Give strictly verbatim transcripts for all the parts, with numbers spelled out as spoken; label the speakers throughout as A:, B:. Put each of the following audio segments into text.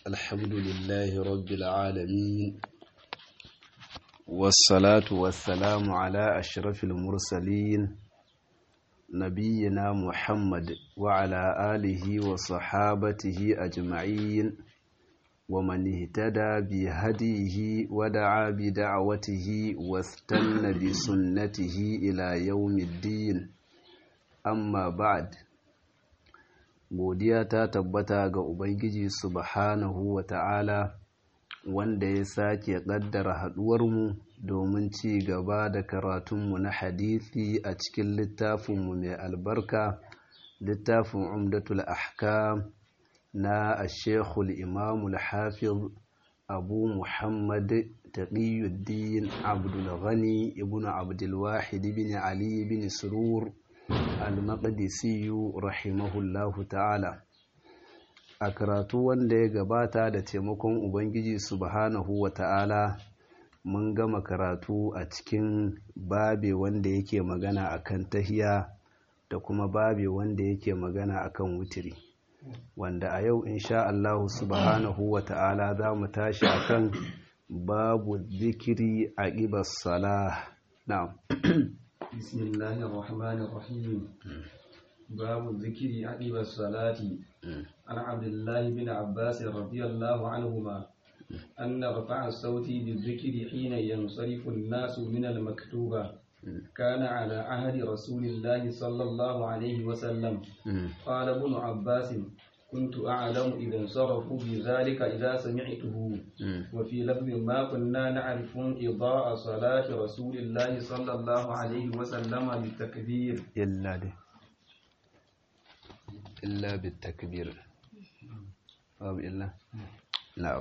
A: الحمد لله رب العالمين، والصلاة والسلام على أشرف المرسلين نبينا محمد وعلى آله وصحابته أجمعين، ومن اهتدى بهديه ودعا بدعوته واستنى بسنته إلى يوم الدين. Amma ba'ad, godiya ta tabbata ga Ubangiji subhanahu wa ta'ala wanda ya sake ƙaddara haɗuwarmu domin ci gaba da karatunmu na hadisi a cikin littafinmu mai albarka, littafin Umdatul Ahkam na Ashekul Imamul Hafiz Abu Muhammad Taqiyuddin Abdul Ghani ibn Abdul Wahid ibn Ali ibn Surur al-Maqdisiyu rahimahullahu ta'ala. A karatu wanda ya gabata da taimakon Ubangiji subhanahu wa ta'ala mun gama karatu a cikin babe wanda yake magana akan tahiya da kuma babe wanda yake magana akan wutiri, wanda a yau insha Allah subhanahu wa ta'ala za mu tashi akan babu zikiri a ƙibas salah. Na'am.
B: بسم الله الرحمن الرحيم. باب الذكر عقب الصلاة. عن عبد الله بن عباس رضي الله عنهما أن رفع الصوت بالذكر حين ينصرف الناس من المكتوبة كان على عهد رسول الله صلى الله عليه وسلم. قال ابن عباس: كنت أعلم إذا انصرفوا بذلك إذا سمعته. وفي لفظ: ما كنا نعرف إضاء صلاة رسول الله صلى الله عليه وسلم بالتكبير
A: إلا ده إلا بالتكبير باب إلا نعم.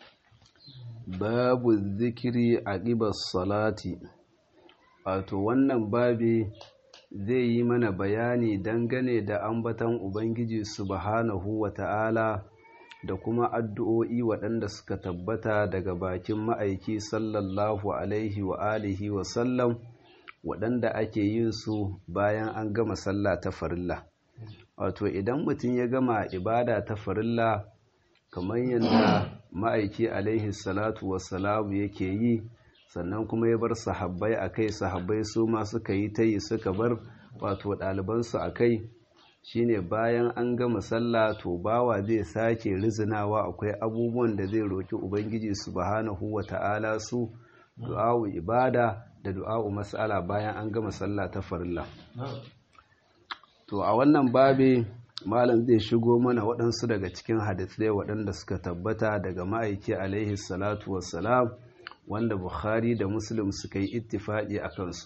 A: باب الذكر عقب الصلاة. wato wannan babi zai yi mana bayani dangane da ambatan Ubangiji subhanahu wa ta'ala da kuma addu'o'i waɗanda suka tabbata daga bakin ma'aiki sallallahu alaihi wa alihi wa sallam, waɗanda ake yin su bayan an gama sallah ta farilla. Wato idan mutum ya gama ibada ta farilla kamar yadda ma'aiki alaihi salatu wassalamu yake yi, sannan kuma ya bar sahabbai a kai, sahabbai su ma suka yi ta yi suka bar wato ɗalibansu a kai, shine bayan an gama sallah to bawa zai sake rizinawa, akwai abubuwan da zai roki Ubangiji subhanahu wa ta'ala su du'a'u ibada da du'a'u mas'ala bayan an gama sallah ta farilla. To a wannan babe malam zai shigo mana waɗansu daga cikin hadisai waɗanda suka tabbata daga ma'aiki alaihi salatu wassalam, wanda Bukhari da Muslim suka yi ittifaqi a kansu.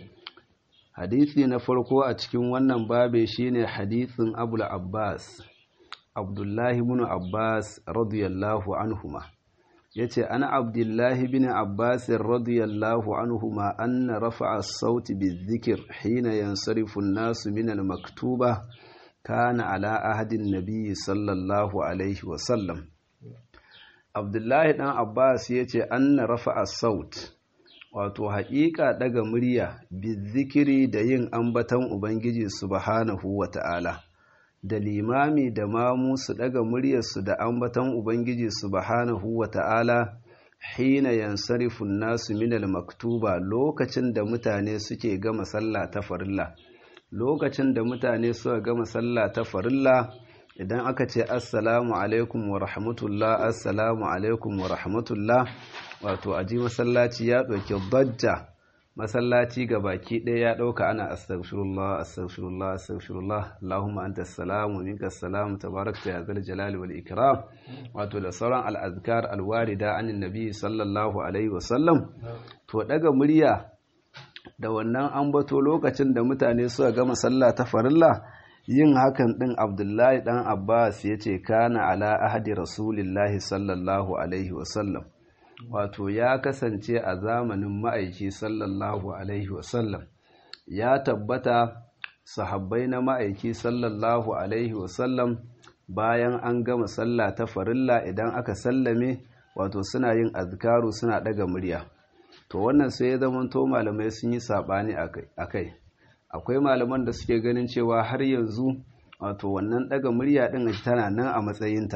A: Hadisi na farko a cikin wannan babe shine hadisin Abul Abbas Abdullahi ibn Abbas radiyallahu anhuma. Yace ana Abdullahi ibn Abbas radiyallahu anhuma anna rafa'a as-sauti bizikr hina yansarifu an-nasu min al-maktuba kana ala ahadin nabiy sallallahu alaihi wa sallam. Abdullahi ɗan Abbas ya ce anna rafa'a saut, wato haƙiƙa ɗaga murya bizikiri da yin ambatan Ubangiji subhanahu wa ta'ala, da limami da mamu su ɗaga muryarsu da ambatan Ubangiji subhanahu wa ta'ala hina yansarifun nasu minal maktuba, lokacin da mutane suke gama sallah ta farilla. Lokacin da mutane suka gama sallah ta farilla, idan aka ce assalamu alaikum wa rahmatullah, assalamu alaikum wa rahmatullah, wato aji masallaci ya ɗauki dajja, masallaci ga baki ɗaya ya ɗauka ana astaghfirullah astaghfirullah astaghfirullah Allahumma anta assalamu minka assalamu tabarakta ya zal jalali wal ikram, wato da sauran al'azkar alwarida anin nabi sallallahu alaihi wasallam. To daga murya da wannan ambato lokacin da mutane suka gama sallah ta farilla, yin hakan ɗin Abdullahi ɗan Abbas ya ce kana ala ahadi rasulillahi sallallahu alaihi wasallam, wato ya kasance a zamanin ma'aiki sallallahu alaihi wasallam. Ya tabbata sahabbai na ma'aiki sallallahu alaihi wasallam bayan an gama sallah ta farilla idan aka sallame, wato suna yin azkaru suna ɗaga murya. To wannan sai ya zamanto malamai sun yi saɓani a kai. Akwai malaman da suke ganin cewa har yanzu wato wannan daga murya din tana nan a matsayinta,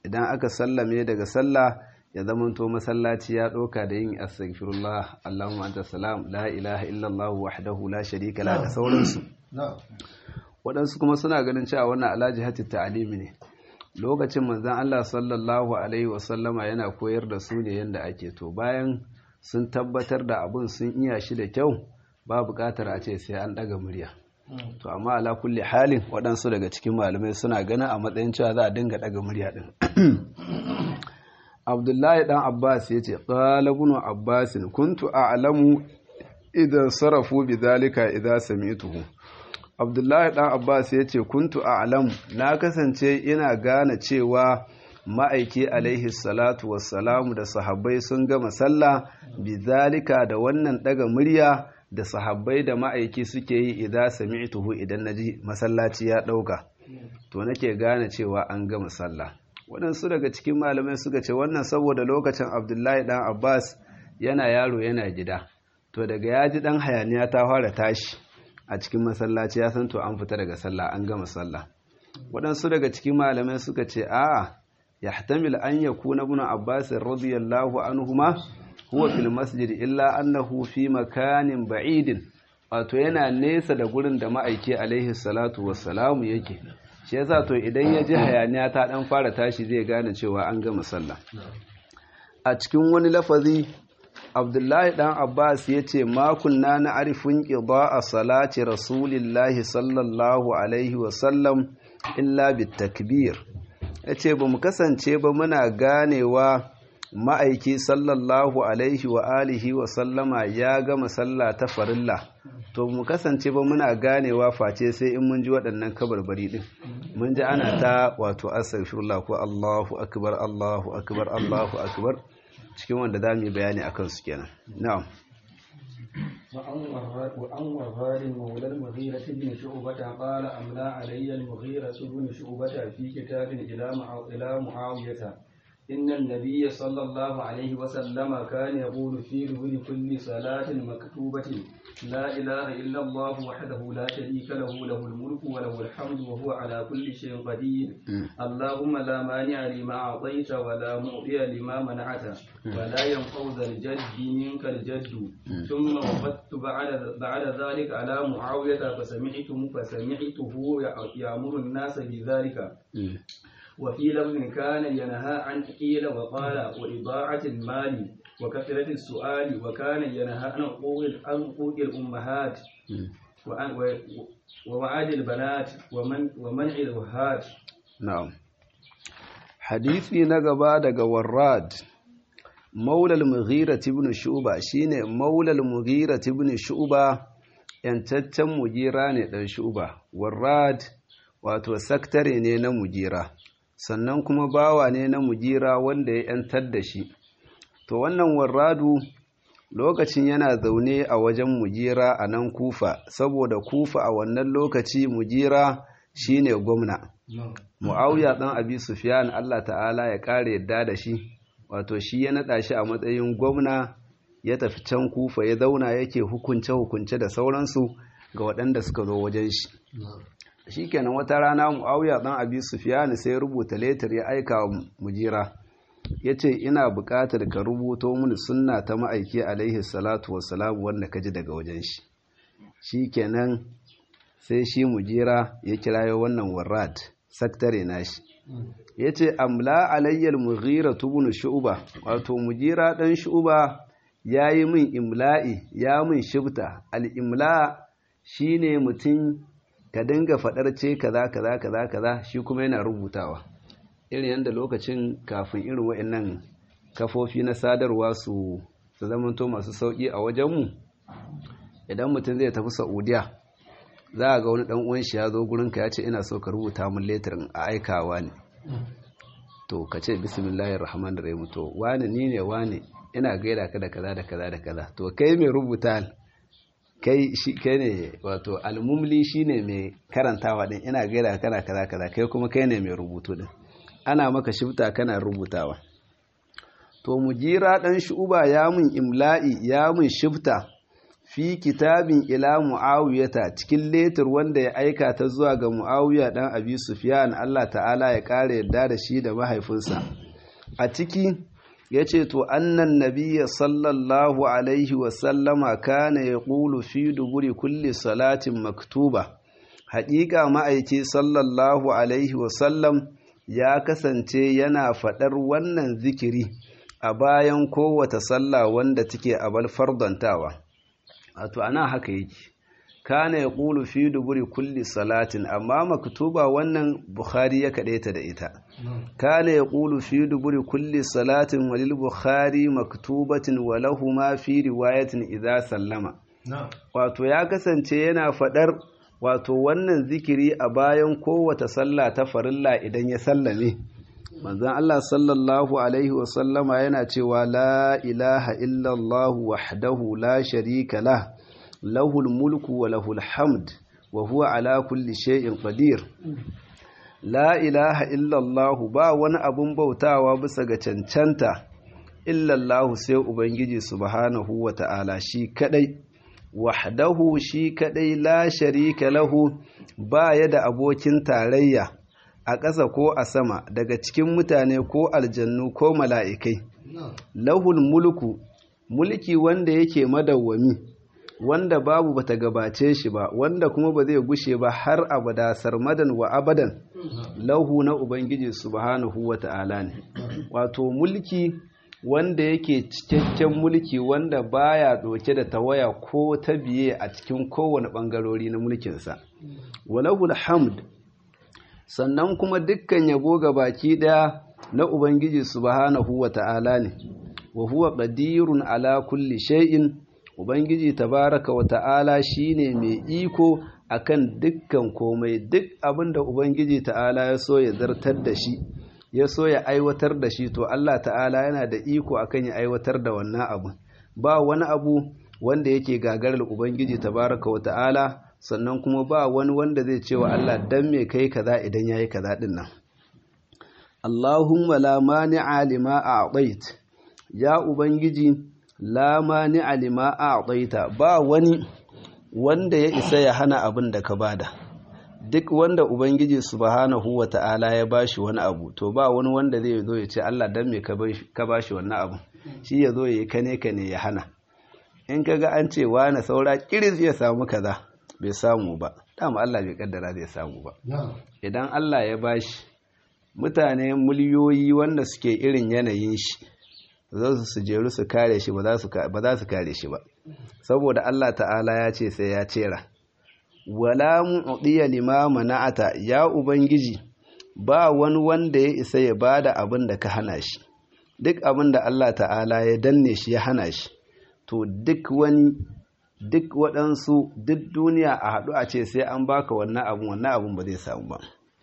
A: idan aka sallame daga sallah ya zamanto masallaci ya ɗauka da yin astaghfirullah Allahumma anta salam la ilaha illallah wahdahu la sharika la da sauransu waɗansu kuma suna ganin cewa wannan alaji hati ta'alimi ne lokacin manzon Allah sallallahu alaihi wasallama yana koyar da su ne yanda ake to bayan sun tabbatar da abun sun iya shi da kyau ba buƙatar a ce sai an ɗaga murya to amma ala kulli halin waɗansu daga cikin malamai suna ganin a matsayin cewa za a dinga ɗaga murya ɗin Abdullahi ɗan Abbas ya ce qala ibn Abbas kuntu a'lamu idan sarafu bidhalika idza sami'tuhu Abdullahi ɗan Abbas ya ce kuntu a'lamu na kasance ina gane cewa ma'aiki alaihi salatu wassalamu da sahabbai sun gama sallah bidhalika da wannan ɗaga murya da sahabbai da ma'aiki suke yi idza sami'tuhu idan naji masallaci ya ɗauka to nake gane cewa an gama sallah waɗansu daga cikin malamai suka ce wannan saboda lokacin Abdullahi ɗan Abbas yana yaro yana gida to daga ya ji ɗan hayaniya ta fara tashi a cikin masallaci ya san to an fita daga sallah an gama sallah waɗansu daga cikin malamai suka ce a'a yahtamil an yakuna ibn Abbas radiyallahu anhuma huwa fil masjid illa annahu fi makanin ba'idin wato yana nesa da gurin da ma'aiki alaihi salatu wassalamu yake shi yasa to idan ya ji hayaniya ta dan fara tashi zai gane cewa an gama sallah a cikin wani lafazi Abdullahi dan Abbas yace ma kunna na'rifun qida'a salati rasulillahi sallallahu alaihi wasallam illa bitakbir yace bamu kasance ba muna ganewa ma'aiki sallallahu alaihi wa alihi wa sallama ya gama sallah ta farilla to mu kasance ba muna ganewa face sai in mun ji waɗannan kabarbari din mun ji ana ta wato astaghfirullah ko Allahu akbar Allahu akbar Allahu akbar cikin wanda zamu yi bayani akan su kenan na'am
B: وعن وفاد مولى المغيرة بن شعبة قال أملى علي المغيرة بن شعبة في كتاب إلى معاوية إن النبي صلى الله عليه وسلم كان يقول في دبر كل صلاة مكتوبة لا إله إلا الله وحده لا شريك له له الملك وله الحمد وهو على كل شيء قدير اللهم لا مانع لما أعطيت ولا معطي لما منعت ولا ينفع ذا الجد منك الجد ثم وفدت بعد بعد ذلك على معاوية فسمعته فسمعته يأمر الناس بذلك وفي لفظ كان ينهى عن قيل وقال وإضاعة المال وكثرة السؤال وكان ينهى عن حقوق الأمهات ووعد البنات ومن ومنع الوهات.
A: نعم. حديثي نغبا daga Warrad مولى المغيرة بن شعبة shine مولى المغيرة بن شعبة yantaccen mujira ne dan Shu'ba. Warrad wato saktare ne na mujira sannan kuma bawa ne na mujira wanda ya ‘yantar da shi. To wannan Warradu lokacin yana zaune a wajen mujira a nan Kufa, saboda Kufa a wannan lokaci mujira shi ne gwamna. Mu'awiya ɗan Abi Sufyan Allah ta'ala ya ƙara yadda da shi, wato shi ya naɗa shi a matsayin gwamna ya tafi can Kufa ya zauna yake hukunce-hukunce da sauransu ga waɗanda suka zo wajen shi. Shikenan wata rana Muawiya dan Abi Sufyan sai rubuta letter ya aika wa mujira yace ina buƙatar ka rubuto mini sunna ta ma'aiki alaihi salatu wassalam wanda kaji daga wajen shi. Shikenan sai shi mujira ya kirayo wannan Warrad saktare nashi yace amla alayyal mughira ibn shu'ba wato mujira dan shu'ba yayi min imla'i ya min shibta al imla shine mutum ka dinga faɗar ce kaza kaza kaza kaza shi kuma yana rubutawa irin yanda lokacin kafin irin wayannan kafofi na sadarwa su su zamanto masu sauki a wajenmu idan mutum zai tafi Saudiya za a ga wani dan uwan shi ya zo gurin ka ya ce ina so ka rubuta min letterin a aikawa ne to ka ce bismillahir rahmanir rahim to wani ni ne wani ina gaida ka da kaza da kaza da kaza to kai mai rubuta kai shi kai ne wato almumli shine mai karantawa din ina gaida kana kaza kaza kai kuma kai ne mai rubutu din ana maka shifta kana rubutawa to mujira dan shuba ya mun imla'i ya mun shifta fi kitabin ila muawiyata cikin letter wanda ya aika ta zuwa ga muawiya dan abi sufyan Allah ta'ala ya kare yadda da shi da mahaifinsa a ciki yace to annan nabiyya sallallahu alaihi wa sallama kana yaqulu fi duburi kulli salatin maktuba haƙiƙa ma'aiki sallallahu alaihi wa sallam ya kasance yana faɗar wannan zikiri a bayan kowace sallah wanda take abal fardantawa wato ana haka yake kana yaqulu fi duburi kulli salatin amma maktuba wannan bukhari ya kadaita da ita kana yaqulu fi duburi kulli salatin walil bukhari maktubatin wa lahumma fi riwayatin idza sallama wato ya kasance yana fadar wato wannan zikiri a bayan kowace sallah ta farilla idan ya sallame manzon Allah sallallahu alaihi wa sallama yana cewa la ilaha illa Allah wahdahu la sharika lah lahul mulku wa lahul hamd wa huwa ala kulli shay'in qadir la ilaha illa Allah ba wani abun bautawa bisa ga cancanta illa Allah sai ubangiji subhanahu wa ta'ala shi kadai wahdahu shi kadai la sharika lahu ba ya da abokin tarayya a ƙasa ko a sama daga cikin mutane ko aljannu ko mala'ikai lahul mulku mulki wanda yake madawwami wanda babu bata gabace shi ba wanda kuma ba zai gushe ba har abada sarmadan wa abadan lahu na ubangiji subhanahu wata'ala ne wato mulki wanda yake cikakken mulki wanda baya doke da tawaya ko ta biye a cikin kowane bangarori na mulkinsa walahul hamd sannan kuma dukkan yabo ga baki daya na ubangiji subhanahu wata'ala ne wa huwa qadirun ala kulli shay'in ubangiji tabaraka wata'ala shine mai iko akan dukkan komai duk abinda ubangiji ta'ala ya so ya zartar da shi ya so ya aiwatar da shi to Allah ta'ala yana da iko akan ya aiwatar da wannan abu ba wani abu wanda yake gagarar ubangiji tabaraka wata'ala sannan kuma ba wani wanda zai ce wa Allah dan me kai kaza idan yayi kaza din nan Allahumma la mani'a lima a'tait ya ubangiji la mani'a lima a'taita ba wani wanda ya isa ya hana abin da ka bada duk wanda ubangiji subhanahu wata'ala ya bashi wani abu to ba wani wanda zai zo ya ce Allah dan me ka bashi wannan abu shi ya zo ya kane kane ya hana in kaga an ce wani saura kiris ya samu kaza bai samu ba dama Allah bai kaddara zai samu ba idan Allah ya bashi mutane miliyoyi wanda suke irin yanayin shi za su jeru su kare shi ba za su kare shi ba saboda Allah ta'ala ya ce sai ya cera wala mu'diya lima mana'ata ya ubangiji ba wani wanda ya isa ya bada abin da ka hana shi duk abin da Allah ta'ala ya danne shi ya hana shi to duk wani duk waɗansu duk duniya a haɗu a ce sai an baka wannan abun wannan abun ba zai samu ba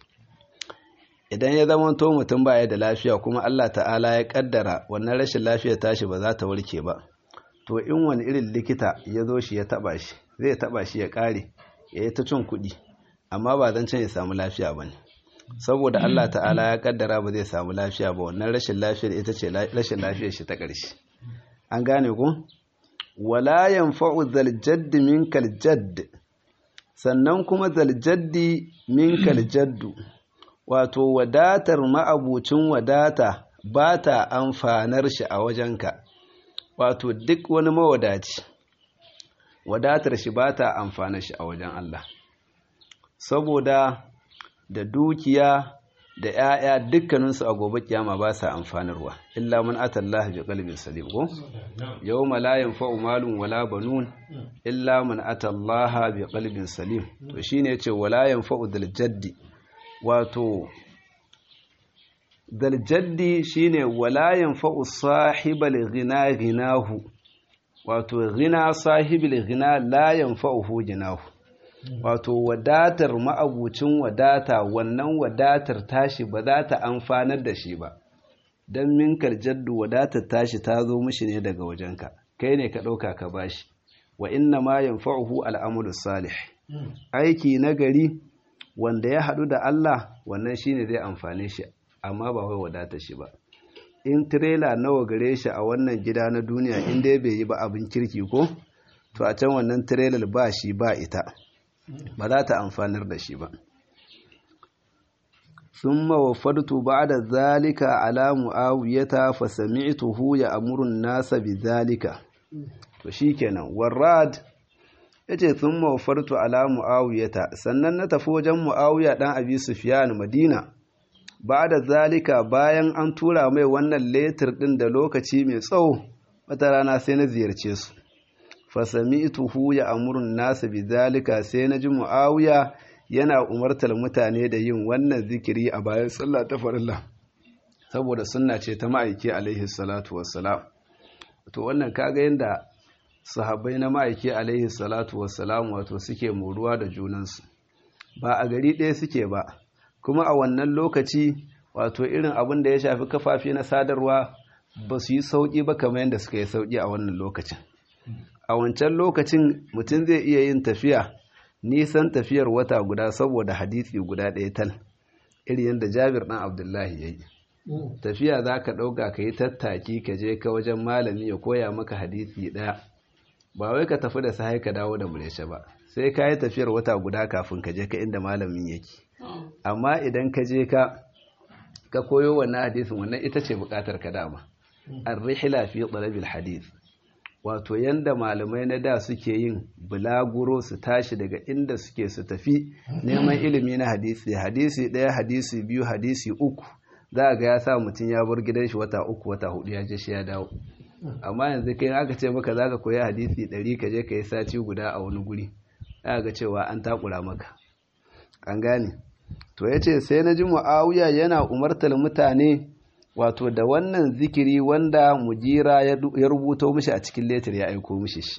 A: idan ya zama to mutum baya da lafiya kuma Allah ta'ala ya kaddara wannan rashin lafiya tashi ba za ta warke ba to in wani irin likita ya zo shi ya taba shi zai taba shi ya kare ya yi ta cin kuɗi amma ba zan can ya samu lafiya ba ne saboda Allah ta'ala ya kaddara ba zai samu lafiya ba wannan rashin lafiyar ita ce rashin lafiyar shi ta ƙarshe an gane ku wala yanfa'u zal jadd minkal jadd sannan kuma zal jaddi minkal jaddu wato wadatar ma'abucin wadata ba ta amfanar shi a wajenka wato duk wani mawadaci wadatar shi ba ta amfanar shi a wajen Allah saboda da dukiya da ‘ya'ya dukkaninsu a gobe kiyama ba sa amfanarwa illa man atallaha bi qalbin salim ko yawma la yanfa'u malun wala banun illa man atallaha bi qalbin salim to shine yace wala yanfa'u dal jaddi wato dal jaddi shine wala yanfa'u sahibal ghina ghinahu wato ghina sahibul ghina la yanfa'uhu ghinahu wato wadatar ma'abucin wadata wannan wadatar tashi ba za ta amfanar da shi ba don minkar jaddu wadatar tashi ta zo mishi ne daga wajenka kai ne ka ɗauka ka bashi wa inna ma yanfa'uhu al'amalu salih aiki nagari wanda ya haɗu da Allah wannan shine zai amfane shi amma ba wai wadatar shi ba in tirela nawa gare shi a wannan gida na duniya in dai bai yi ba abin kirki ko to a can wannan trailer ba shi ba ita ba za ta amfanar da shi ba. ثم وفدت بعد ذلك على معاوية فسمعته يأمر الناس بذلك. to shikenan warrad yace thumma wafartu ala muawiyata, sannan na tafi wajen muawiya dan abi sufyan madina ba'da zalika, bayan an tura mai wannan letter din da lokaci mai tsawo, wata rana sai na ziyarce su. fa sami'tuhu ya'muru an-nas bidhalika, sai na ji muawiya yana umartar mutane da yin wannan zikiri a bayan sallah ta farilla, saboda sunna ce ta ma'aiki alaihi salatu wassalam. to wannan kaga yanda sahabbai na ma'aiki alaihi salatu wassalam wato suke moruwa da junansu, ba a gari ɗaya suke ba, kuma a wannan lokaci wato irin abin da ya shafi kafafi na sadarwa ba su yi sauƙi ba kamar yadda suka yi sauƙi a wannan lokacin. A wancan lokacin mutum zai iya yin tafiya nisan tafiyar wata guda saboda hadisi guda ɗaya tal, irin yadda Jabir ɗan Abdullahi ya yi. Tafiya za ka ɗauka ka yi tattaki ka je ka wajen malami ya koya maka hadisi ɗaya, ba wai ka tafi da sahai ka dawo da mureshe ba, sai ka yi tafiyar wata guda kafin ka je ka inda malamin yake. Amma idan ka je ka ka koyo wannan hadisin, wannan ita ce buƙatar ka dama. Ar-rihla fi talabil hadith, wato yanda malamai na da suke yin bulaguro su tashi daga inda suke su tafi neman ilimi na hadisi, hadisi ɗaya, hadisi biyu, hadisi uku, za ga ya sa mutum ya bar gidan shi wata uku wata hudu ya je shi ya dawo. Amma yanzu kai aka ce maka za ka koyi hadisi ɗari ka je ka yi sati guda a wani guri, za ga cewa an takura maka. An gane? To ya ce sai na ji Mu'awiya yana umartar mutane wato da wannan zikiri wanda Mujira ya rubuto mishi a cikin letter ya aiko mishi shi.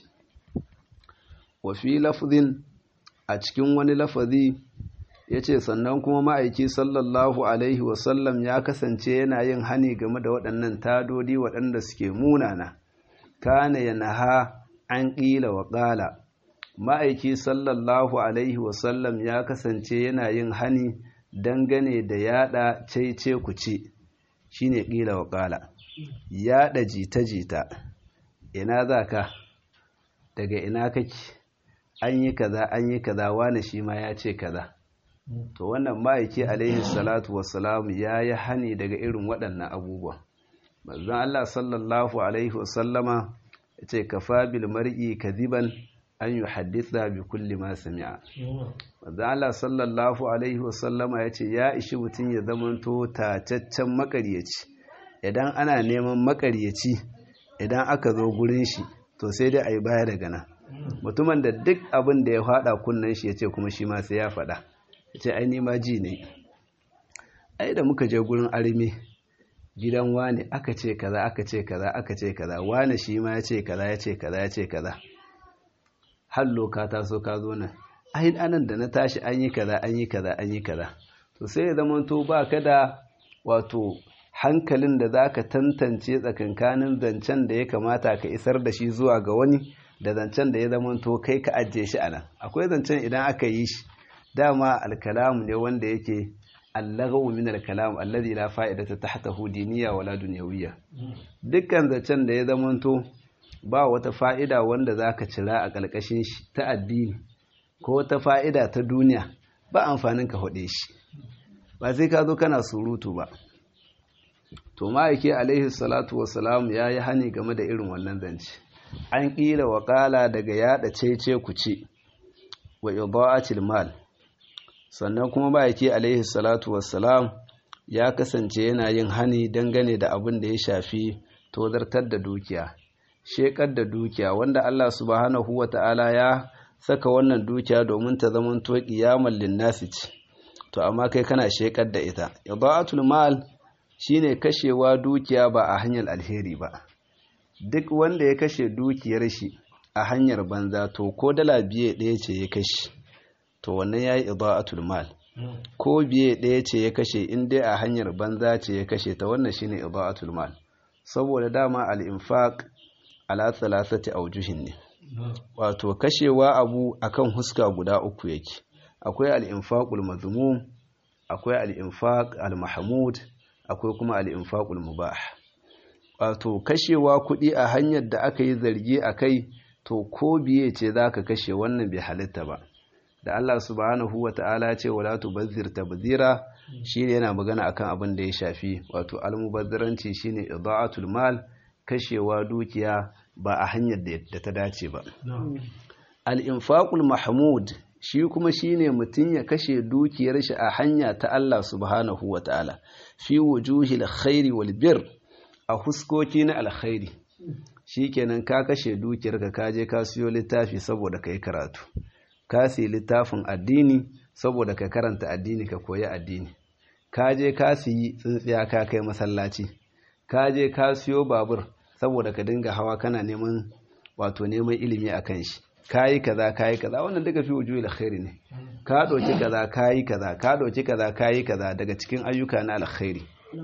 A: Wa fi lafzin, a cikin wani lafazi ya ce sannan kuma ma'aiki sallallahu alaihi wasallam ya kasance yana yin hani game da waɗannan tadodi waɗanda suke munana. Kana yanaha an ƙila wa ƙala, ma'aiki sallallahu alaihi wasallam ya kasance yana yin hani dangane da yada cece kuce, shine ƙila wa ƙala, yada jita-jita. Ina za ka, daga ina kake, an yi kaza an yi kaza, wani shi ma ya ce kaza. To wannan ma'aiki alaihi salatu wassalam ya yi hani daga irin waɗannan abubuwa. Manzon Allah sallallahu alaihi wasallama ya ce kafa bil mar'i kadiban an yi haddisa bi kulli ma sami'a. Manzon Allah sallallahu alaihi wasallama ya ce ya ishi mutum ya zamanto tacaccen makaryaci. Idan ana neman makaryaci, idan aka zo gurin shi, to sai dai a yi baya daga nan. Mutumin da duk abin da ya faɗa kunnen shi ya ce kuma shi ma sai ya faɗa. ce ai ni ma ji ne, ai da muka je gurin arme gidan wane aka ce kaza aka ce kaza aka ce kaza, wane shi ma ya ce kaza ya ce kaza ya ce kaza, hallo ka taso ka zo nan, ai anan da na tashi an yi kaza an yi kaza an yi kaza. To sai ya zamanto ba ka da wato hankalin da za ka tantance tsakankanin zancen da ya kamata ka isar da shi zuwa ga wani da zancen da ya zamanto kai ka ajiye shi a nan. Akwai zancen idan aka yi shi dama alkalamu ne wanda yake allagawu min alkalam alladhi la fa'idata tahtahu diniya wala dunyawiyya. Dukkan zancen da ya zamanto ba wata fa'ida wanda zaka cira a kalkashin shi ta addini ko wata fa'ida ta duniya, ba amfanin ka hode shi, ba sai ka zo kana surutu ba. To ma'aiki alaihi salatu wassalam ya yi hani game da irin wannan zance. An ƙila wa ƙala daga yada cece kuce wa ida'atil mal. Sannan kuma ma'aiki alaihi salatu wassalam ya kasance yana yin hani dangane da abin da ya shafi tozartar da dukiya, shekar da dukiya, wanda Allah subhanahu wa ta'ala ya saka wannan dukiya domin ta zaman to qiyamul linnasi ce, to amma kai kana shekar da ita. Ida'atul mal shine kashewa dukiya ba a hanyar alheri ba. Duk wanda ya kashe dukiyar shi a hanyar banza, to ko dala biye ɗaya ce ya kashe, to wannan yayi ida'atul mal. Ko biye ɗaya ce ya kashe, in dai a hanyar banza ce ya kashe ta, wannan shine ida'atul mal. Saboda dama al-infaq ala thalathati awjuhin ne, wato kashewa abu akan huska guda uku yake. Akwai al-infaqul mazmum, akwai al-infaq al-mahmud, akwai kuma al-infaqul mubah. Wato kashewa kuɗi a hanyar da aka yi zargi a kai, to ko biye ce za ka kashe wannan bai halitta ba. Da Allah subhanahu wa ta'ala ce wala tubazzir tabzira shi ne yana magana akan abin da ya shafi wato almubazziranci shine ida'atul mal, kashewa dukiya ba a hanyar da ta dace ba. Al-infaqul mahmud shi kuma shine mutum ya kashe dukiyar shi a hanya ta Allah subhanahu wa ta'ala fi wujuhil khairi wal bir, a huskoki na alkhairi. Shikenan ka kashe dukiyar ka kaje ka siyo littafi saboda kai karatu, ka siyi littafin addini saboda ka karanta addini ka koyi addini, ka je ka siyi tsintsiya ka kai masallaci, ka je ka siyo babur saboda ka dinga hawa kana neman wato neman ilimi akan shi, kayi kaza kayi kaza, wannan duka fi wujuhil khairi ne. Ka doki kaza kayi kaza, ka doki kaza kayi kaza daga cikin ayyuka na alkhairi.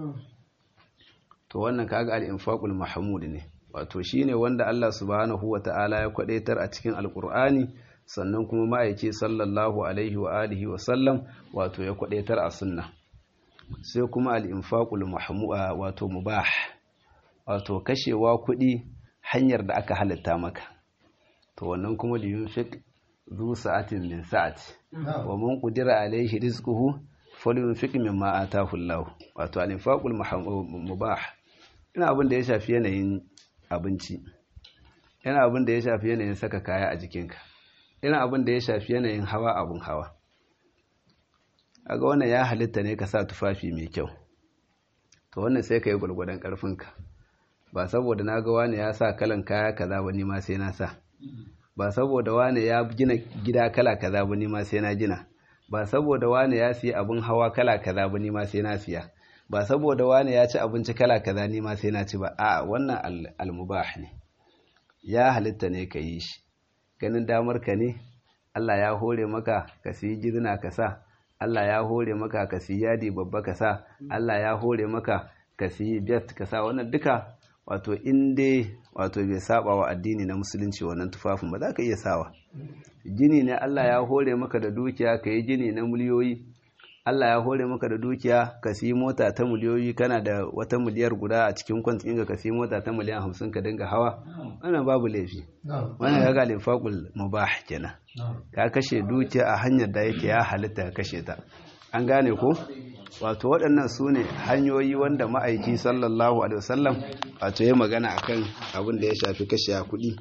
A: To wannan kaga al-infaqul mahmud ne, wato shine wanda Allah subhanahu wata'ala ya kwadaitar a cikin alqur'ani, sannan kuma ma'aiki sallallahu alaihi wa alihi wa sallam wato ya kwadaitar a sunna. Sai kuma al-infaqul mahmud wato mubah, wato kashewa kuɗi hanyar da aka halitta maka. To wannan kuma liyunfiq zu sa'atin min sa'ati wa man qudira alaihi rizquhu falyunfiq mimma ataahu Allah. Wato al-infaqul mubah ina abin da ya shafi yanayin abinci, ina abin da ya shafi yanayin saka kaya a jikinka, ina abin da ya shafi yanayin hawa abun hawa. Kaga wannan ya halitta ne ka sa tufafi mai kyau, to wannan sai ka yi gwargwadon ƙarfinka, ba saboda na ga wani ya sa kalan kaya kaza ba ni ma sai na sa, ba saboda wani ya gina gida kala kaza ba ni ma sai na gina, ba saboda wani ya siya abun hawa kala kaza ba ni ma sai na siya, ba saboda wani ya ci abinci kala kaza ni ma sai na ci ba. a wannan al-mubah ne, ya halitta ne ka yi shi, ganin damar ka ne. Allah ya hore maka ka siyi gizina ka sa, Allah ya hore maka ka siyi yadi babba ka sa, Allah ya hore maka ka siyi vest ka sa, wannan duka wato in dai wato bai saba wa addini na musulunci wannan tufafin ba za ka iya sawa. Gini ne Allah ya hore maka da dukiya ka yi gini na miliyoyi, Allah ya hore maka da dukiya ka siyi mota ta miliyoyi, kana da wata miliyar guda a cikin kwantin ka siyi mota ta miliyan hamsin ka dinga hawa, wannan babu laifi. Wannan ya ga infaqul mubah kenan, ka kashe dukiya a hanyar da yake ya halitta ka kashe ta. An gane ko? Wato waɗannan su ne hanyoyi wanda ma'aiki sallallahu alaihi wasallam wato ya magana akan abin da ya shafi kashe kuɗi.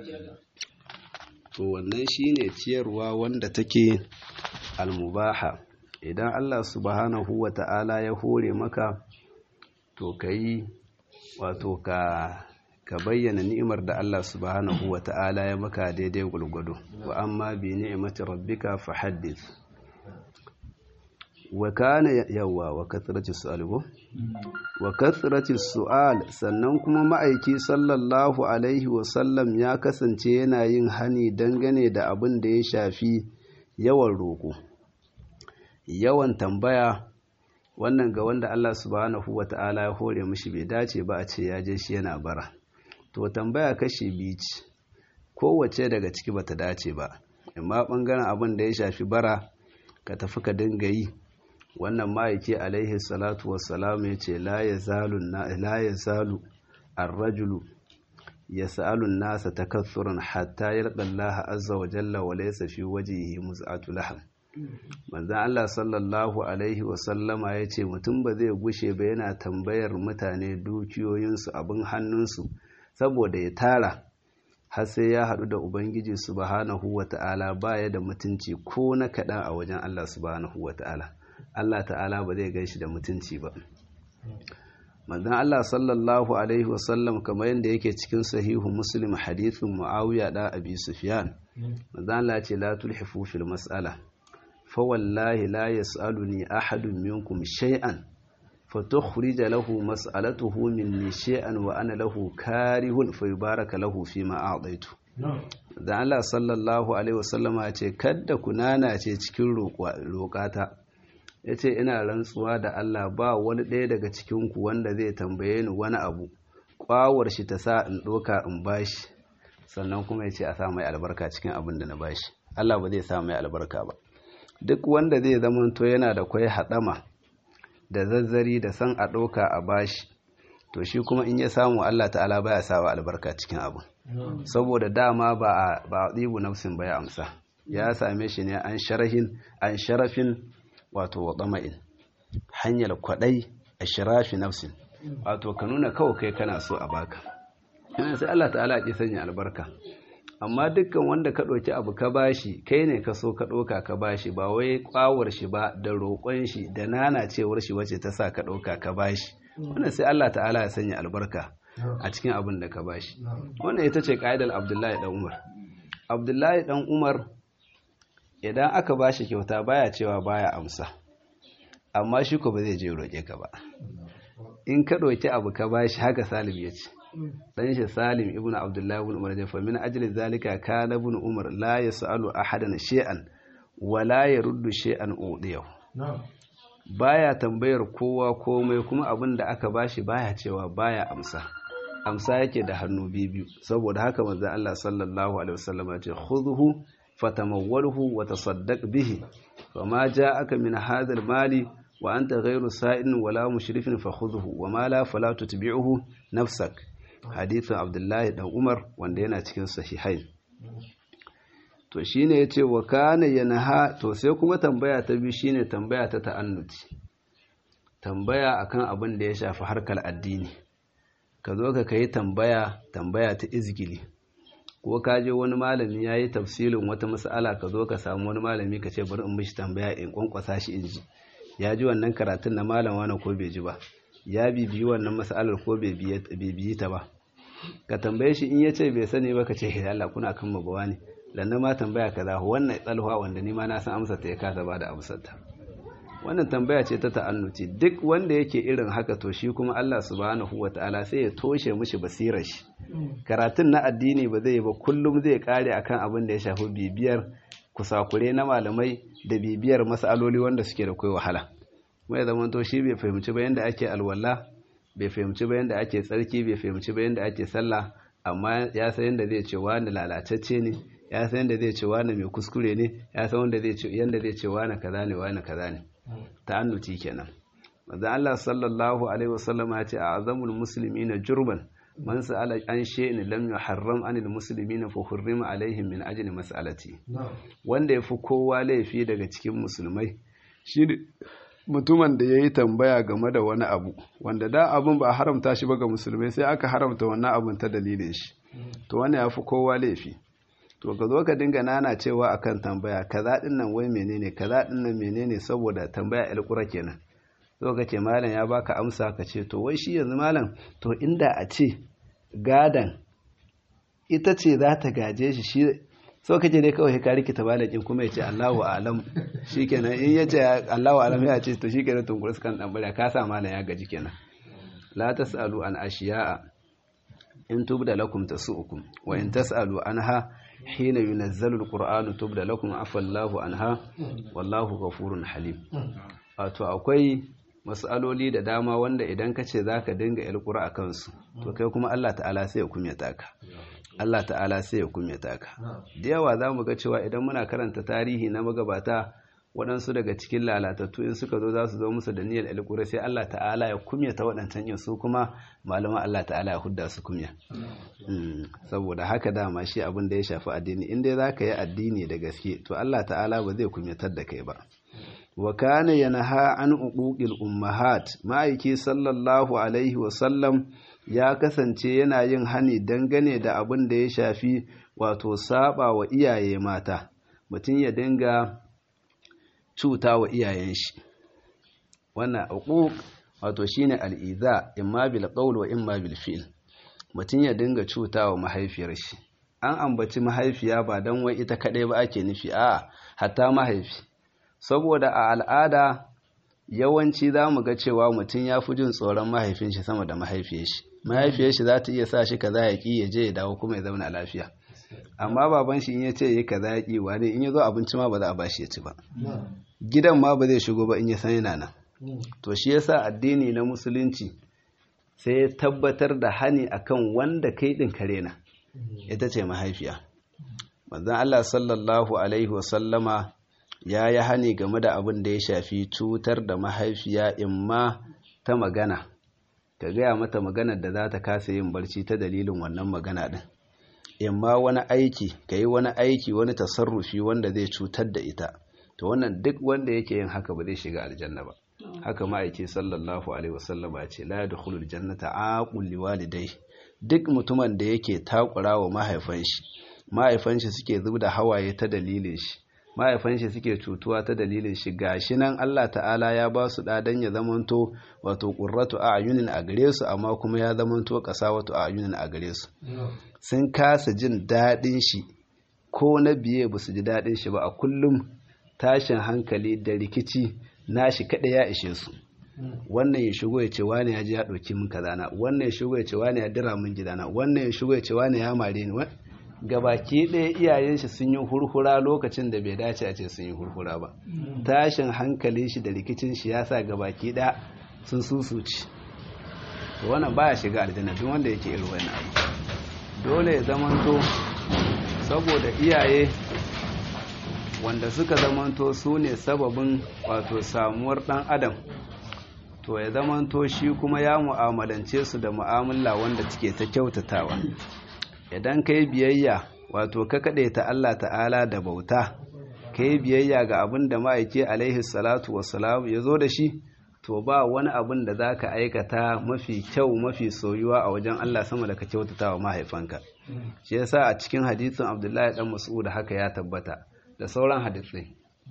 A: To wannan shine ciyarwa wanda take al-mubaha. Idan Allah subhanahu wa ta'ala ya hore maka, to kai wato ka ka bayyana ni'imar da Allah subhanahu wa ta'ala ya maka daidai gulgudu. Wa amma bi ni'mati rabbika fahaddith. Wa kana yawa wa kathrati su'al wa kathrati su'al, sannan kuma ma'aiki sallallahu alaihi wa sallam ya kasance yana yin hani dangane da abin da ya shafi yawan roko, yawan tambaya. Wannan ga wanda Allah subhanahu wata'ala ya hore mishi bai dace ba a ce ya je shi yana bara. To tambaya kashi biyu ce, kowace daga ciki bata dace ba. Amma bangaren abin da ya shafi bara ka tafi ka dinga yi, wannan ma'aiki alaihi salatu wassalam ya ce la yazalu la yazalu ar-rajulu yas'alu an-nasa takathuran hatta yalqa Allah azza wa jalla wa laysa fi wajhihi muz'atu lahm. Manzon Allah sallallahu alaihi wasallama ya ce mutum ba zai gushe ba yana tambayar mutane dukiyoyinsu, abin hannunsu, saboda ya tara har sai ya haɗu da Ubangiji subhanahu wa ta'ala baya da mutunci ko na kaɗan a wajen Allah subhanahu wa ta'ala. Allah ta'ala ba zai gan shi da mutunci ba. Manzon Allah sallallahu alaihi wasallam kamar yadda yake cikin sahihu Muslim hadithin Muawiya da Abi Sufyan, manzon Allah ce la tulhifu fil mas'ala fa wallahi la yas'aluni ahadun minkum shay'an فتخرج له مسألته مني شيئا وأنا له كاره فيبارك له فيما أعطيته. dan Allah sallallahu alaihi wasallama ya ce kadda kunana ce cikin roƙata, ya ce ina rantsuwa da Allah ba wani ɗaya daga cikinku wanda zai tambaye ni wani abu ƙwawar shi ta sa in ɗoka in bashi, sannan kuma ya ce a sa mai albarka cikin abin da na bashi. Allah ba zai sa mai albarka ba. Duk wanda zai zamanto yana da kwai haɗama da zazzari da san a ɗauka a bashi, to shi kuma in ya samu Allah ta'ala baya sawa albarka cikin abu. saboda dama ba a ɗibu nafsin ba ya amsa ya same shi ne an sharahin an sharafin wato wa tsama'in hanyar kwaɗai a sharafi nafsin wato ka nuna kawai kai kana so a baka yana sai Allah ta'ala ki sanya albarka amma dukkan wanda ka ɗauki abu ka bashi kai ne ka so ka ɗauka ka bashi ba wai ƙwawar shi ba da roƙon shi da nanacewar shi wacce ta sa ka ɗauka ka bashi wannan sai Allah ta'ala ya sanya albarka a cikin abin da ka bashi wannan ita ce ƙa'idar Abdullahi dan Umar Abdullahi dan Umar idan aka bashi kyauta baya cewa baya amsa amma shi ko ba zai je roƙe ka ba in ka ɗauki abu ka bashi haka Salim ya ce dan shi Salim ibnu Abdullahi ibn Umar da fa min ajli zalika kana ibn Umar la yasalu ahadan shay'an wa la yaruddu shay'an udiyahu baya tambayar kowa komai kuma abin da aka bashi baya cewa baya amsa amsa yake da hannu biyu saboda haka manzon Allah sallallahu alaihi wasallam ya ce khudhu fatamawwalhu wa tasaddaq bihi wama ja'aka min hadha al-mali wa anta ghayru sa'in wala mushrifin fakhudhu wama la fala tutbi'uhu nafsak hadithin Abdullahi dan Umar wanda yana cikin sahihain to shine yace wa kana yanha to sai kuma tambaya ta bi shine tambaya ta ta'annuti tambaya akan abin da ya shafi harkar addini ka zo ka kai tambaya tambaya ta izgili ko ka je wani malami yayi tafsirin wata mas'ala ka zo ka samu wani malami ka ce bari in mishi tambaya in kwankwasa shi inji ya ji wannan karatun na malam wani ko bai ji ba ya bibiyi wannan mas'alar ko bai bibiyi ta ba ka tambaye shi in yace bai sani ba ka ce he Allah kuna kan mabawa ne lanna ma tambaya kaza wannan tsalwa wanda ni ma na san amsar ta ya kasa ba da amsar ta wannan tambaya ce ta ta'annuci duk wanda yake irin haka to shi kuma Allah subhanahu wataala sai ya toshe mishi basirar shi karatun na addini ba zai ba kullum zai kare akan abin da ya shafi bibiyar kusakure na malamai da bibiyar mas'aloli wanda suke da kai wahala mai zaman to shi bai fahimci ba yanda ake alwala bai fahimci ba yanda ake tsarki bai fahimci ba yanda ake sallah amma ya san yanda zai ce wani lalatacce ne ya san yanda zai ce wani mai kuskure ne ya san wanda zai ce yanda zai ce wani kaza ne wani kaza ne ta'annuti kenan manzo Allah sallallahu alaihi wasallam ya ce a'zamul muslimina jurban man sa'ala an shay'in lam yuharram anil muslimina fa hurrima alaihim min ajli mas'alati wanda yafi kowa laifi daga cikin musulmai shi mutumin da yayi tambaya game da wani abu wanda da abun ba haramta shi ba ga musulmai sai aka haramta wannan abun ta dalilin shi to wannan yafi kowa laifi to ka zo ka dinga nana cewa akan tambaya kaza din nan wai menene kaza din nan menene saboda tambaya alƙura kenan zo ka ce malam ya baka amsa ka ce to wai shi yanzu malam to inda a ce gadan ita ce za ta gaje shi shi so kace dai kawai ka rikita malakin kuma ya ce Allahu a'lam shikenan in ya ce Allahu a'lam ya ce to shikenan tunkuris kan dan bare ka sa malam ya gaji kenan la tasalu an ashiya'a in tubda lakum tasu'ukum wa in tasalu anha hina yunazzalu alqur'anu tubda lakum afallahu anha wallahu ghafurun halim wato akwai mas'aloli da dama wanda idan ka ce zaka dinga alqur'a akan su to kai kuma Allah ta'ala sai ya kumyata ka Allah ta'ala sai ya kumyata ka da yawa zamu ga cewa idan muna karanta tarihi na magabata waɗansu daga cikin lalatattu in suka zo za su zo musu da niyyar alƙura sai Allah ta'ala ya kumyata waɗancan yin su kuma malaman Allah ta'ala ya hudda su kumya saboda haka dama shi abin da ya shafi addini in dai za ka yi addini da gaske to Allah ta'ala ba zai kumyatar da kai ba wa kana yanha an uquqil ummahat ma'aiki sallallahu alaihi wa sallam ya kasance yana yin hani dangane da abin da ya shafi wato saba wa iyaye mata mutum ya dinga cuta wa iyayen shi wannan uquq wato shine al'iza imma bil qawl wa imma bil fi'l mutum ya dinga cuta wa mahaifiyar shi an ambaci mahaifiya ba dan wai ita kadai ba ake nufi a hatta mahaifi saboda a al'ada yawanci zamu ga cewa mutum ya fi jin tsoron mahaifin shi sama da mahaifiyar shi mahaifiyar shi za ta iya sa shi kaza ya ki ya je ya dawo kuma ya zauna lafiya amma baban shi in ya ce yi kaza ya ki wani in ya zo abinci ma ba za a bashi ya ci ba gidan ma ba zai shigo ba in ya san yana nan to shi yasa addini na musulunci sai ya tabbatar da hani akan wanda kai din kare na ita ce mahaifiya manzon Allah sallallahu alaihi wasallama ya yi hani game da abin da ya shafi cutar da mahaifiya imma ta magana ka gaya mata maganar da za ta kasa yin barci ta dalilin wannan magana din imma wani aiki ka yi wani aiki wani tasarrufi wanda zai cutar da ita to wannan duk wanda yake yin haka ba zai shiga aljanna ba. Haka ma'aiki sallallahu alaihi wasallama ya ce la yadkhulul jannata aqul liwalidai, duk mutumin da yake takura wa mahaifan shi mahaifan shi suke zubda hawaye ta dalilin shi mahaifan shi suke cutuwa ta dalilin shi gashi nan Allah ta'ala ya ba su dadan ya zamanto wato qurratu a'yunin a gare su amma kuma ya zamanto qasawatu a'yunin a gare su, sun kasa jin dadin shi ko na biye ba su ji dadin shi ba, a kullum tashin hankali da rikici nashi kada ya ishe su. Wannan ya shigo ya ce wani ya ji ya ɗauki min kazana, wannan ya shigo ya ce wani ya dira min gidana, wannan ya shigo ya ce wani ya mare ni. Gabaki ɗaya iyayen shi sun yi hurhura lokacin da bai dace a ce sun yi hurhura ba. Tashin hankalin shi da rikicin shi ya sa gabaki ɗaya sun susuci. To wannan baya shiga aljanna duk wanda yake irin wannan abu. Dole ya zamanto saboda iyaye wanda suka zamanto su ne sababin wato samuwar ɗan adam, to ya zamanto shi kuma ya mu'amalance su da mu'amala wanda take ta kyautatawa. Idan kai biyayya wato ka kaɗe ta Allah ta'ala da bauta, kai biyayya ga abin da ma'aiki alaihi salatu wassalam ya zo da shi, to ba wani abin da za ka aikata mafi kyau mafi soyuwa a wajen Allah sama da ka kyautata wa mahaifanka. Shi yasa a cikin hadisin Abdullahi dan Mas'ud haka ya tabbata da sauran hadisai.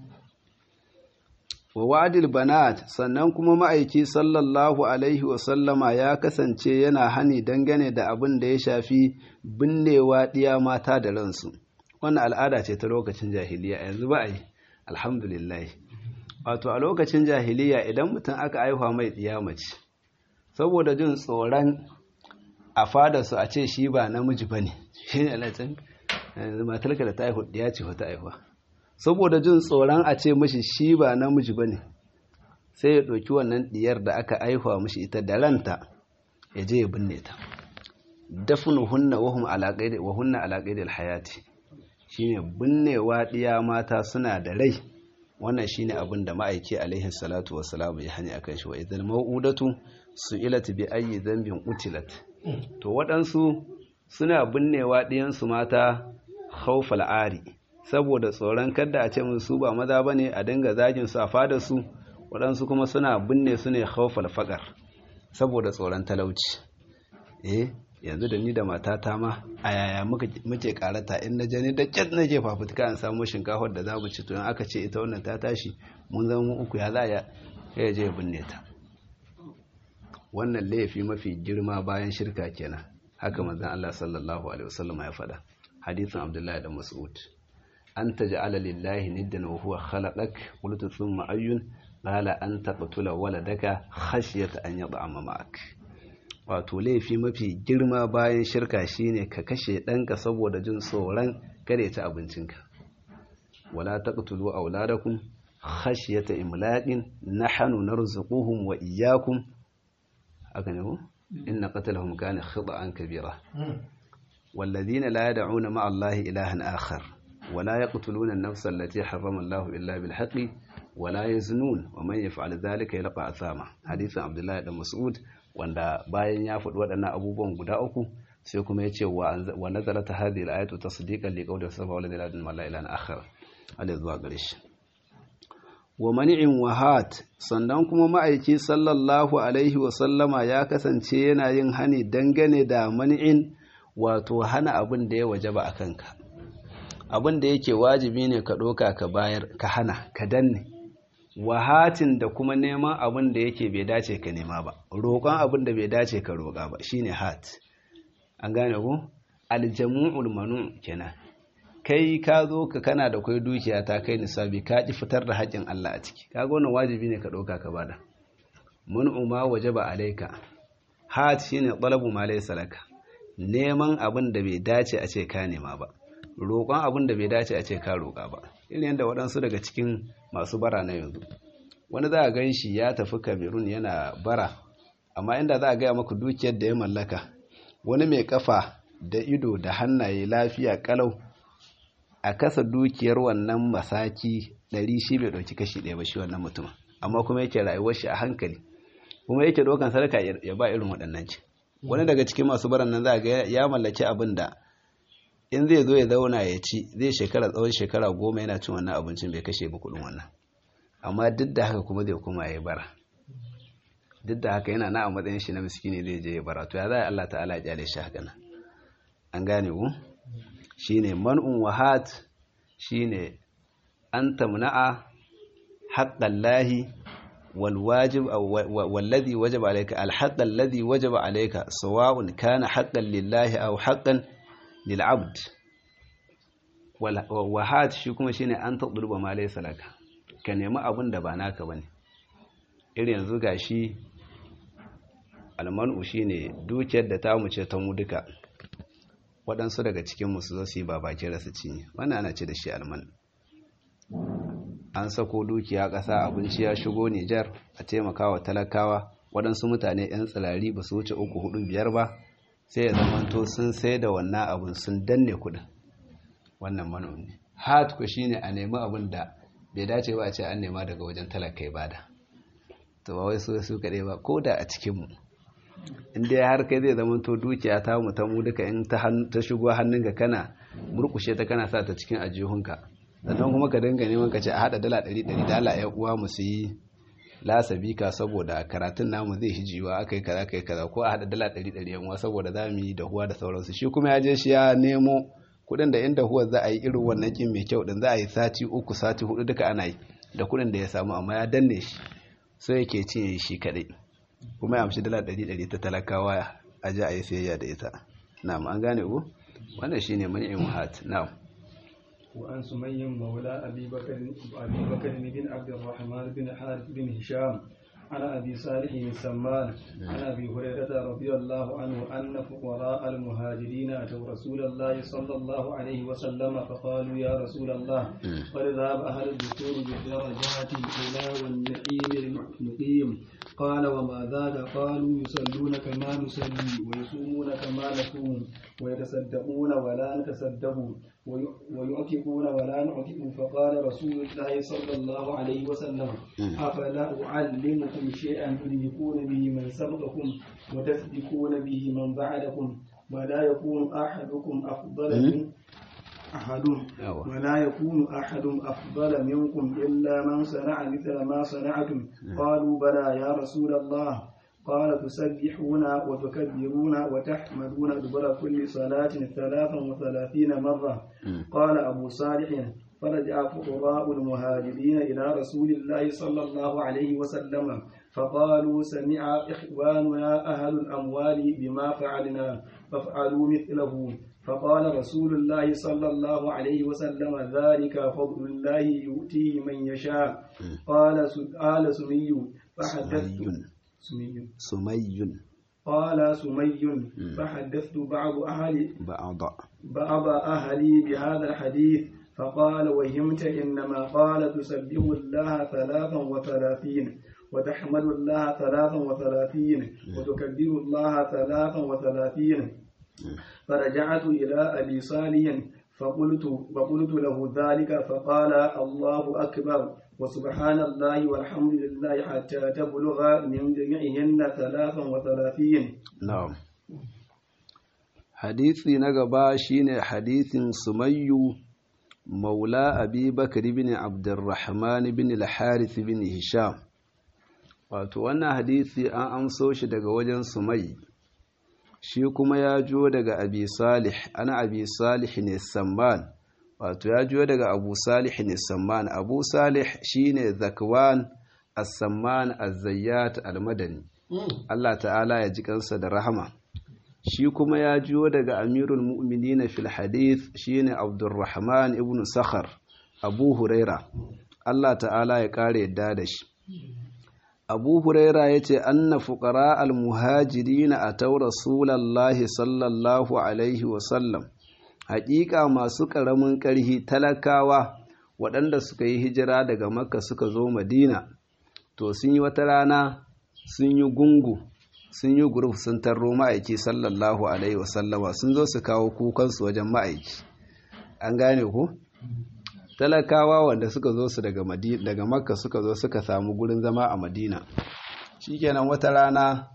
A: Wa wa'dil banat, sannan kuma ma'aiki sallallahu alaihi wa sallama ya kasance yana hani dangane da abin da ya shafi binnewa diya mata da ransu. Wannan al'ada ce ta lokacin jahiliya, yanzu ba a yi, alhamdulillah. Wato a lokacin jahiliya idan mutum aka aihuwa mai diya mace, saboda jin tsoron a fada su a ce shi ba namiji bane, shine alatin matarka da ta aihu diya ce wata aihuwa. Saboda jin tsoron a ce mashi shi ba namiji ba ne, sai ya ɗauki wannan ɗiyar da aka aihuwa mashi ita da ranta ya je ya binne ta. Dafinu hunna wa hunna alaƙai da hayati, shi ne binnewa ɗiya mata suna da rai. Wannan shi ne abin da ma'aiki alaihi salatu wasalamu ya hani a kan shi, wa idan ma'udatu su ilata bi ayi zambin utilat. To waɗansu suna binnewa ɗiyansu mata khawfal ari, saboda tsoron kada a ce musu ba maza ba ne a dinga zagin su a fada su, waɗansu kuma suna binne su ne khawfal faƙar saboda tsoron talauci. Eh yanzu da ni da matata ma a yaya muke karata, in na jani da kyat nake fafutuka an samu shinkafar da za mu ci, to in aka ce ita wannan ta tashi mun zama uku ya za ya ya je binne ta. Wannan laifi mafi girma bayan shirka kenan, haka manzon Allah sallallahu alaihi wasallam ya faɗa, hadisin Abdullahi da Mas'ud. أن تجعل لله ندا وهو خلقك قلت ثم أي قال أن تقتل ولدك خشية أن يطعم معك. wato laifi mafi girma bayan shirka shine ka kashe ɗanka saboda jin tsoron kare ta abincinka. wala taqtulu auladakum khashyata imlaqin nahnu narzuquhum wa iyyakum, haka ne ko inna qatlahum kana khita'an kabira. والذين لا يدعون مع الله إلها آخر ولا يقتلون النفس التي حرم الله إلا بالحق ولا يزنون ومن يفعل ذلك يلقى أثاما. حديث عبد الله بن مسعود wanda bayan ya faɗi waɗannan abubuwan guda uku sai kuma ya ce wa nazalat hadhihi al-ayatu tasdiqan li qawli sallallahu alaihi wa sallam la ilaha akhar alai zuwa gare shi. Wa mani'in wahat, sannan kuma ma'aiki sallallahu alaihi wa sallama ya kasance yana yin hani dangane da mani'in, wato hana abin da ya wajaba a kanka, abin da yake wajibi ne ka ɗoka ka bayar ka hana ka danne. Wahatin da kuma neman abin da yake bai dace ka nema ba, roƙon abin da bai dace ka roƙa ba shine hat. An gane ku? Aljamu'ul manu kenan. Kai ka zo ka kana da kai dukiya ta kai nisabi ka ki fitar da haƙin Allah a ciki, kaga wannan wajibi ne ka ɗauka ka bada. Mun'u ma wajaba alayka. Hat shine talabu ma laysa laka. Neman abin da bai dace a ce ka nema ba, roƙon abin da bai dace a ce ka roƙa ba. Irin yadda waɗansu daga cikin masu bara na yanzu, wani za a gan shi ya tafi Cameroon yana bara, amma inda za a gaya maka dukiyar da ya mallaka, wani mai kafa da ido da hannaye lafiya kalau, a kasa dukiyar wannan masaki ɗari shi bai ɗauki kashi ɗaya ba shi wannan mutum, amma kuma yake rayuwar shi a hankali, kuma yake ɗaukan sadaka ya ba irin waɗannan ci. Wani daga cikin masu baran nan za a ga ya mallaki abin da in zai zo ya zauna ya ci zai shekara tsawon shekara goma yana cin wannan abincin bai kashe ba kuɗin wannan, amma duk da haka kuma zai kuma ya bara, duk da haka yana na a matsayin shi na miskini zai je ya bara. To ya za a Allah ta'ala ya kyale shi haka nan, an gane ku shine man'un wahat, shine an tamna'a haqqan lahi wal wajib wallazi wajaba alayka al haqq alladhi wajaba alayka sawa'un kana haqqan lillahi aw haqqan lil 'abd. wal wahat shi kuma shine an tadruba ma laysa laka, ka nemi abin da ba naka bane. irin yanzu gashi almanu shine dukiyar da ta mu ce ta mu duka, waɗansu daga cikin musu zo su yi babakin rasu cinye, wannan ana ce da shi alman. An sako dukiya ƙasa, abinci ya shigo Nijar a taimakawa talakawa, waɗansu mutane 'yan tsirari ba su wuce uku hudu biyar ba, sai ya zamanto sun sai da wannan abin sun danne kuɗin, wannan manomi. Hat ku shine a nemi abin da bai dace ba a ce an nema daga wajen talakai bada, to ba wai su su kaɗai ba, ko da a cikinmu inda har kai zai zama to dukiya ta mu ta mu duka, in ta shigo hannunka kana murkushe ta kana sa ta cikin ajihunka, sannan kuma ka dinga neman ka ce a haɗa dala ɗari ɗari dala ya uwa mu su yi lasabi ka saboda karatun namu zai hijiwa aka yi kaza aka yi kaza, ko a haɗa dala ɗari ɗari yan uwa saboda za mu yi dahuwa da sauransu. Shi kuma ya je shi ya nemo kuɗin da inda huwa za a yi irin wannan kin mai kyau din, za a yi sati uku sati hudu duka ana yi da kuɗin da ya samu, amma ya danne shi sai yake cinye shi kaɗai, kuma ya amshi dala ɗari ɗari ta talakawa a ji a yi sayayya da ita. Na'am, an gane ku wannan shine mani'in wahat. Na'am.
B: وعن سمي مولى أبي بكر أبي بكر بن عبد الرحمن بن حارث بن هشام عن أبي صالح السمان عن أبي هريرة رضي الله عنه أن فقراء المهاجرين أتوا رسول الله صلى الله عليه وسلم فقالوا يا رسول الله قد ذهب أهل الدثور بالدرجات الأولى والنعيم المقيم. قال وما ذاك؟ قالوا يصلون كما نصلي ويصومون كما نصوم ويتصدقون ولا نتصدق ويعتقون ولا نعتق. فقال رسول الله صلى الله عليه وسلم أفلا أعلمكم شيئا تدركون به من سبقكم وتسبقون به من بعدكم ولا يكون أحدكم أفضل من أحد ولا يكون أحد أفضل منكم إلا من صنع مثل ما صنعتم. قالوا بلى يا رسول الله. قال تسبحون وتكبرون وتحمدون دبر كل صلاة ثلاثا وثلاثين مرة. قال أبو صالح فرجع فقراء المهاجرين إلى رسول الله صلى الله عليه وسلم فقالوا سمع إخواننا أهل الأموال بما فعلنا فافعلوا مثله. فقال رسول الله صلى الله عليه وسلم ذلك فضل الله يؤتيه من يشاء. قال قال سمي فحدثت سمي
A: سمي
B: قال سمي فحدثت بعض أهلي
A: بعض
B: بعض أهلي بهذا الحديث فقال وهمت إنما قال تسبح الله ثلاثا وثلاثين وتحمد الله ثلاثا وثلاثين وتكبر الله ثلاثا وثلاثين. فرجعت إلى أبي صالح فقلت وقلت له ذلك فقال الله أكبر وسبحان الله والحمد لله حتى تبلغ من جميعهن ثلاثا وثلاثين.
A: نعم. حديثي نقبا شين حديث سمي مولى أبي بكر بن عبد الرحمن بن الحارث بن هشام. wato wannan hadisi an amso shi daga wajen Sumai, shi kuma ya juyo daga Abi Salih, ana Abi Salih ne Samman, wato ya juyo daga Abu Salih ne Samman. Abu Salih shine Zakwan As-Samman Az-Zayyat Al-Madani, Allah ta'ala ya ji kansa da rahama. Shi kuma ya juyo daga Amirul Mu'minin fil Hadith, shine Abdurrahman ibn Sakhar Abu Huraira, Allah ta'ala ya kare yadda da shi. Abu Huraira ya ce, Anna fuƙara al-muhajiri na a tau Rasulallahi sallallahu Alaihi wasallam, haƙiƙa masu ƙaramin ƙarhi talakawa waɗanda suka yi hijira daga Makka suka zo Madina, to sun yi wata rana sun yi gungu, sun yi guruf sun tarro ma'aiki sallallahu Alaihi wasallama, sun zo su kawo kukansu wajen ma'aiki. An gane ku? Talakawa wanda suka zo su daga daga Makka suka zo suka samu gurin zama a Madina. Shikenan wata rana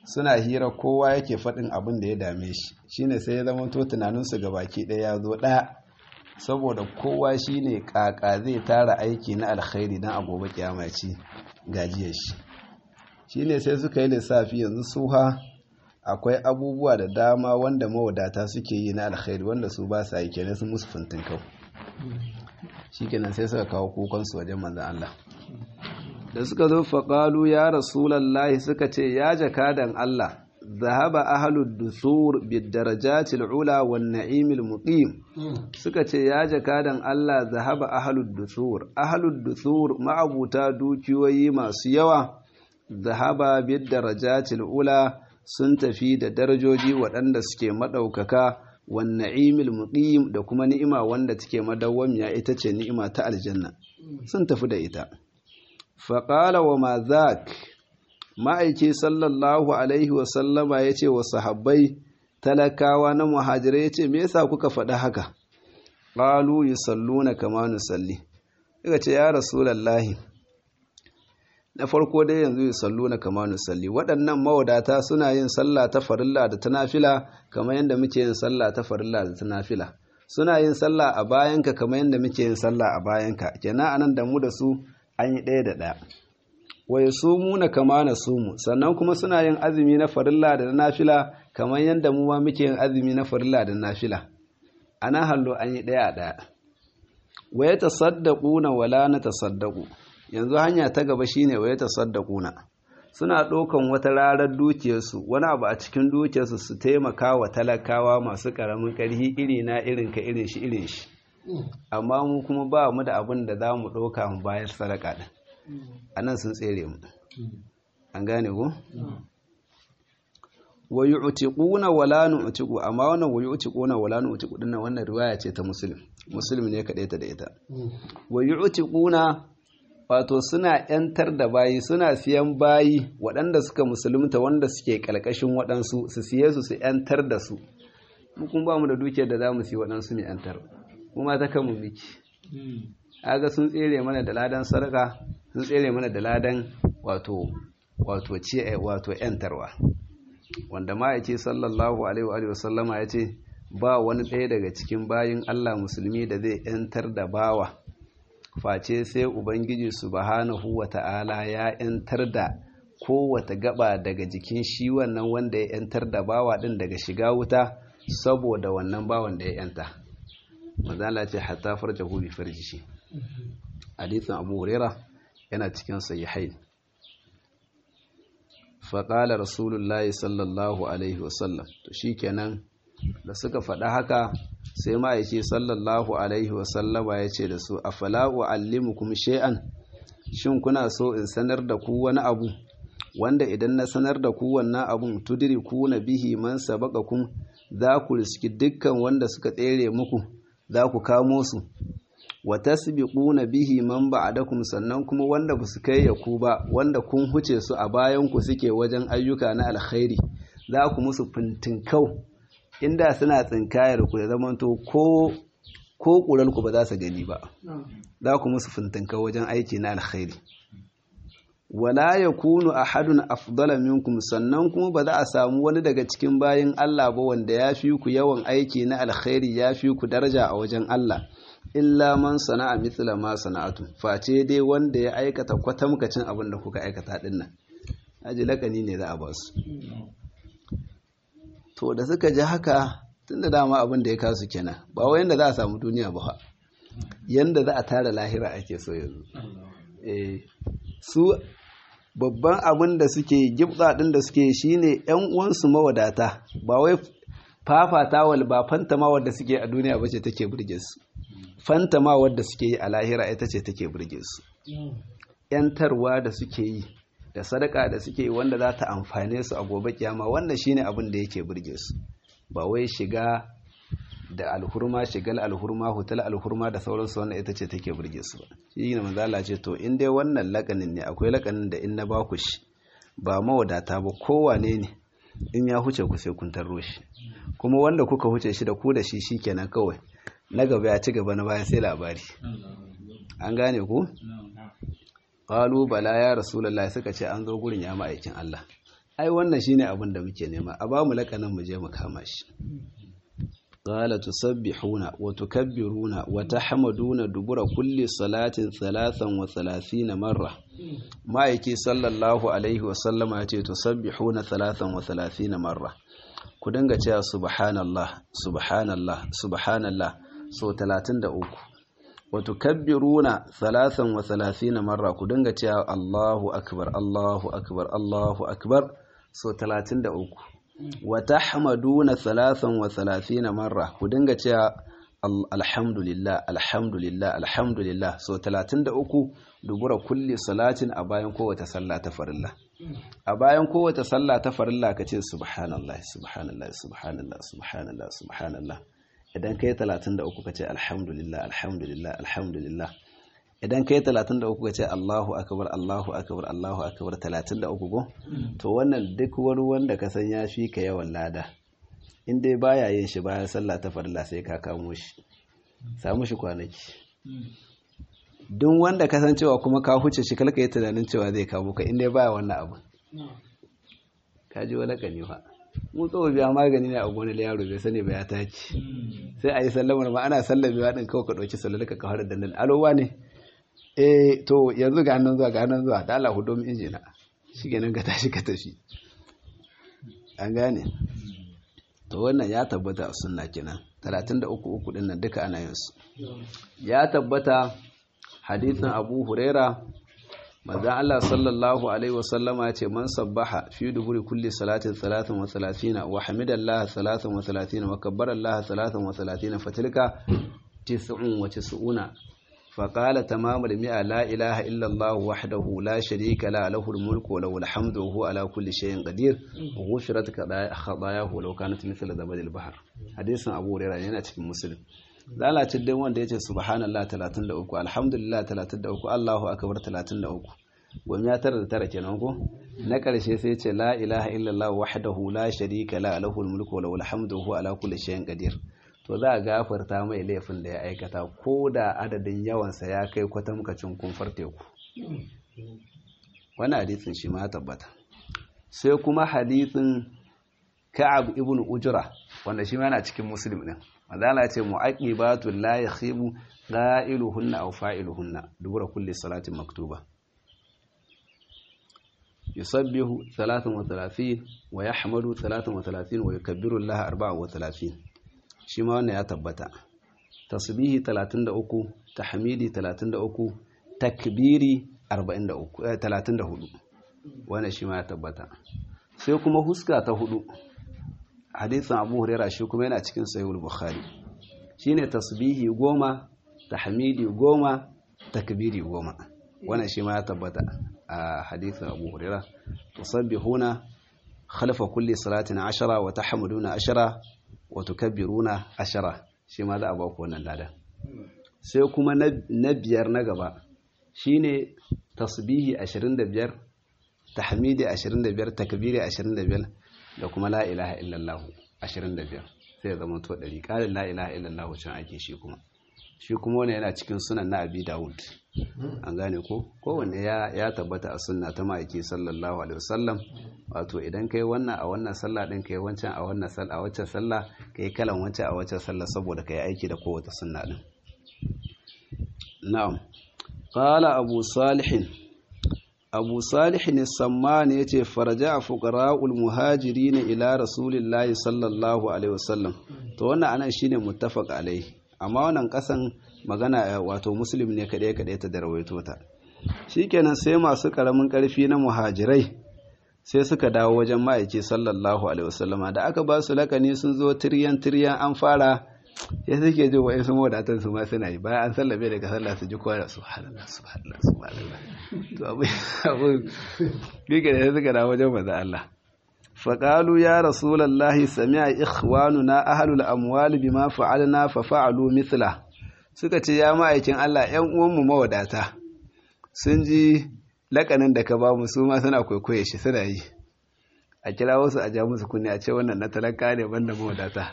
A: suna hira kowa yake faɗin abin da ya dame shi shine sai ya zama to tunaninsu gabaki ɗaya ya zo ɗaya saboda kowa shine kaka zai tara aiki na alkhairi dan a gobe kiyama ci gajiyar shi shine sai suka yi lissafi yanzu suha akwai abubuwa da dama wanda mawadata suke yi na alkhairi wanda su ba sa yi kenan sun musu fintin kau shikenan sai suka kawo kukan su wajen manzon Allah da suka zo faqalu ya rasulullahi suka ce ya jakadan Allah zahaba ahlud dusur bid darajatil ula wan na'imil muqim suka ce ya jakadan Allah zahaba ahlud dusur ahlud dusur ma'abuta dukiyoyi masu yawa zahaba bid darajatil ula sun tafi da darajoji waɗanda suke madaukaka wan na'imil muqim da kuma ni'ima wanda take madawwamiya ita ce ni'ima ta aljanna sun tafi da ita faqala wa ma zak ma'aiki sallallahu alaihi wasallama ya ce wa sahabbai talakawa na muhajirai ya ce me yasa kuka faɗa haka ƙalu yi salluna kama nusalli daga ce ya rasulallahi na farko dai yanzu yi salluna kama nusalli waɗannan mawadata suna yin sallah ta farilla da ta nafila kamar yadda muke yin sallah ta farilla da ta nafila suna yin sallah a bayanka kamar yadda muke yin sallah a bayanka kenan anan da mu da su an yi ɗaya da ɗaya wai sumu na kama na sumu sannan kuma suna yin azumi na farilla da na nafila kamar yadda mu ma muke yin azumi na farilla da nafila ana hallo an yi ɗaya a ɗaya wai tasaddaquna wala na tasaddaqu yanzu hanya ta gaba shine wai tasaddaquna suna ɗaukan wata rarar dukiyarsu wani abu a cikin dukiyarsu su taimaka wa talakawa masu ƙaramin ƙarfi iri na irin ka irin shi irin shi amma mu kuma ba mu da abin da za mu ɗauka mu bayar sadaka ɗin a nan sun tsere mu an gane ku? wa yu'tiquna wala nu'tiqu amma wannan wa yu'tiquna wala nu'tiqu din nan wannan riwaya ce ta muslim muslim ne kadai ta da ita wa yu'tiquna wato suna yantar da bayi suna siyan bayi waɗanda suka musulunta wanda suke kalkashin waɗansu su siye su su yantar da su mu kun ba mu da dukiyar da zamu siya waɗansu mu yantar kuma ta kanmu miki aga sun tsere mana da ladan sarka sun tsere mana da ladan wato wato ce wato yantarwa wanda ma yace sallallahu alaihi wa sallama yace ba wani ɗaya daga cikin bayin Allah musulmi da zai yantar da bawa face sai ubangiji subhanahu wata'ala ya yantar da kowace gaba daga jikin shi wannan wanda ya yantar da bawa din daga shiga wuta saboda wannan bawan da ya yanta manzo Allah ce hatta farjahu bi farjihi hadisin Abu Huraira yana cikin sahihain fa qala rasulullahi sallallahu alaihi wasallam to shikenan da suka faɗa haka sai ma'aiki sallallahu alaihi wasallama ya ce da su afala u'allimukum shay'an shin kuna so in sanar da ku wani abu wanda idan na sanar da ku wannan abun tudrikuna bihi man sabaqakum za ku riski dukkan wanda suka tsere muku za ku kamo su wa tasbiquna bihi man ba'dakum sannan kuma wanda ba su kai ya ku ba wanda kun huce su a bayan ku suke wajen ayyuka na alkhairi za ku musu fintinkau inda suna tsinkayar ku da zamanto ko ko kural ku ba za su gani ba za ku musu fintinkau wajen aiki na alkhairi wala yakunu ahadun afdala minkum sannan kuma ba za a samu wani daga cikin bayin Allah ba wanda ya fi ku yawan aiki na alkhairi ya fi ku daraja a wajen Allah illa man sana'a mithla ma sana'atu face dai wanda ya aikata kwatamkacin abin da kuka aikata dinnan aji lakani ne za a ba su to da suka ji haka tunda dama abin da ya kasu kenan ba wai yanda za a samu duniya ba yanda za a tara lahira ake so yanzu eh su babban abin da suke gibda din da suke shine ƴan uwansu mawadata ba wai fafatawal ba fantama wanda suke a duniya bace take burge su fantama wanda suke yi a lahira ita ce take burge su yantarwa da suke yi da sadaka da suke yi wanda za ta amfane su a gobe kiyama wannan shine abin da yake burge su ba wai shiga da alhurma shigal alhurma hotel alhurma da sauransu wannan ita ce take burge su ba shi ne manzo Allah ce to in dai wannan lakanin ne akwai lakanin da in na ba ku shi ba mawadata ba kowane ne in ya huce ku sai kun tarro shi kuma wanda kuka huce shi da ku da shi shikenan kawai na gaba ya ci gaba na baya sai labari an gane ku qalu bala ya rasulullah suka ce an zo gurin ya ma'aikin Allah ai wannan shine abin da muke nema a ba mu lakanin mu je mu kama shi qala tusabbihuna wa tukabbiruna wa tahmaduna dubura kulli salatin thalathan wa thalathina marra ma'aiki sallallahu alaihi wa sallama yace tusabbihuna thalathan wa thalathina marra ku dinga cewa subhanallah subhanallah subhanallah so talatin da uku wa tukabbiruna thalathan wa thalathina marra ku dinga cewa Allahu akbar Allahu akbar Allahu akbar so talatin da uku wa tahmaduna thalathan wa thalathina marra ku dinga cewa alhamdulillah alhamdulillah alhamdulillah so talatin da uku dubura kulli salatin a bayan kowace sallah ta farilla a bayan kowace sallah ta farilla kace subhanallah subhanallah subhanallah subhanallah subhanallah idan kai talatin da uku kace alhamdulillah alhamdulillah alhamdulillah idan kai talatin da uku kace Allahu akbar Allahu akbar Allahu akbar talatin da uku go to wannan duk wani wanda ka san ya fi ka yawan lada in dai baya yin shi bayan sallah ta farilla sai ka kamo shi samu shi kwanaki duk wanda ka san cewa kuma ka huce shi kalka yi tunanin cewa zai kamo ka in dai baya wannan abu ka ji wala kani fa mu tsoho biya magani ne a gonar yaro bai sani ba ya taci sai a yi sallamar ma ana sallamewa din kawai ka ɗauki sallar ka kawar da nan alowa ne eh to yanzu ga hannun zuwa ga hannun zuwa da Allah hudo mu injina shikenan ka tashi ka tafi an gane to wannan ya tabbata a sunna kenan talatin da uku uku din nan duka ana yin su ya tabbata hadisin Abu Huraira manzon Allah sallallahu alaihi wasallama ya ce man sabbaha fi duburi kulli salatin salatin wa salatina wa hamidallahi salatin wa salatina wa kabbarallahi salatin wa salatina fatilka tis'un wa tis'una فقال تمام المئة لا إله إلا الله وحده لا شريك له له الملك وله الحمد وهو على كل شيء قدير وغفرت خطاياه ولو كانت مثل زبد البحر حديث أبو هريرة yana cikin Muslim lalacin dai wanda yace subhanallah talatin da uku alhamdulillah talatin da uku Allahu akbar talatin da uku gwam ya tara da tara kenan ko na karshe sai yace la ilaha illallah wahdahu la sharika la lahu mulku wa lahu alhamdu wa huwa ala kulli shay'in qadir to za a gafarta mai laifin da ya aikata ko da adadin yawansa ya kai kwatamkacin kumfar teku wani hadisin shi ma tabbata sai kuma hadisin Ka'ab ibn Ujra wanda shi ma yana cikin Muslim din madalla ce mu'aqibatul la yakhibu qa'iluhunna aw fa'iluhunna dubura kulli salatin maktuba yusabbihu thalathun wa thalathin wa yahmadu thalathun wa thalathin wa yukabbiru Allah arba'an wa thalathin shi ma wannan ya tabbata tasbihi talatin da uku tahmidi talatin da uku takbiri arba'in da uku eh talatin da hudu wannan shi ma ya tabbata sai kuma huska ta hudu hadisin Abu Hurairah shi kuma yana cikin Sahih al-Bukhari shine tasbihi goma tahmidi goma takbiri goma wannan shi ma ya tabbata a hadisin Abu Hurairah tusabbihuna khalfa kulli salatin ashara wa tahmiduna ashara wa tukabbiruna ashara shi ma za a ba ku wannan lada sai kuma na biyar na gaba shine tasbihi ashirin da biyar tahmidi ashirin da biyar takbiri ashirin da biyar da kuma la ilaha illallah ashirin da biyar sai ya zama to ɗari ƙarin la ilaha illallah can ake shi kuma shi kuma wannan yana cikin sunan na Abi Dawud an gane ko kowanne ya ya tabbata a sunna ta ma'aiki sallallahu alaihi wasallam wato idan kai wannan a wannan sallah din kai wancan a wannan sallah a wacce sallah kai kalan wancan a wacce sallah saboda kai aiki da kowace sunna din na'am qala abu salih abu salih ne samman yace faraja fuqara'ul muhajirin ila rasulillahi sallallahu alaihi wasallam to wannan anan shine muttafaq alaihi amma wannan kasan magana wato muslim ne kadai kadai ta darwaito ta shikenan sai masu karamin karfi na muhajirai sai suka dawo wajen ma'aiki sallallahu alaihi wasallama da aka ba su lakani sun zo tiryan tiryan an fara sai suke ji wa'in su mawadatan su ma suna yi bayan an sallabe daga sallah su ji kowa subhanallah subhanallah subhanallah to abu abu bige da suka dawo wajen manzo Allah فقالوا يا رسول الله سمع إخواننا أهل الأموال بما فعلنا ففعلوا مثله suka ce ya ma'aikin Allah ƴan uwanmu mawadata sun ji lakanin da ka ba mu su ma suna kwaikwaye shi suna yi a kira wasu a ja musu kunni a ce wannan na talaka ne banda mawadata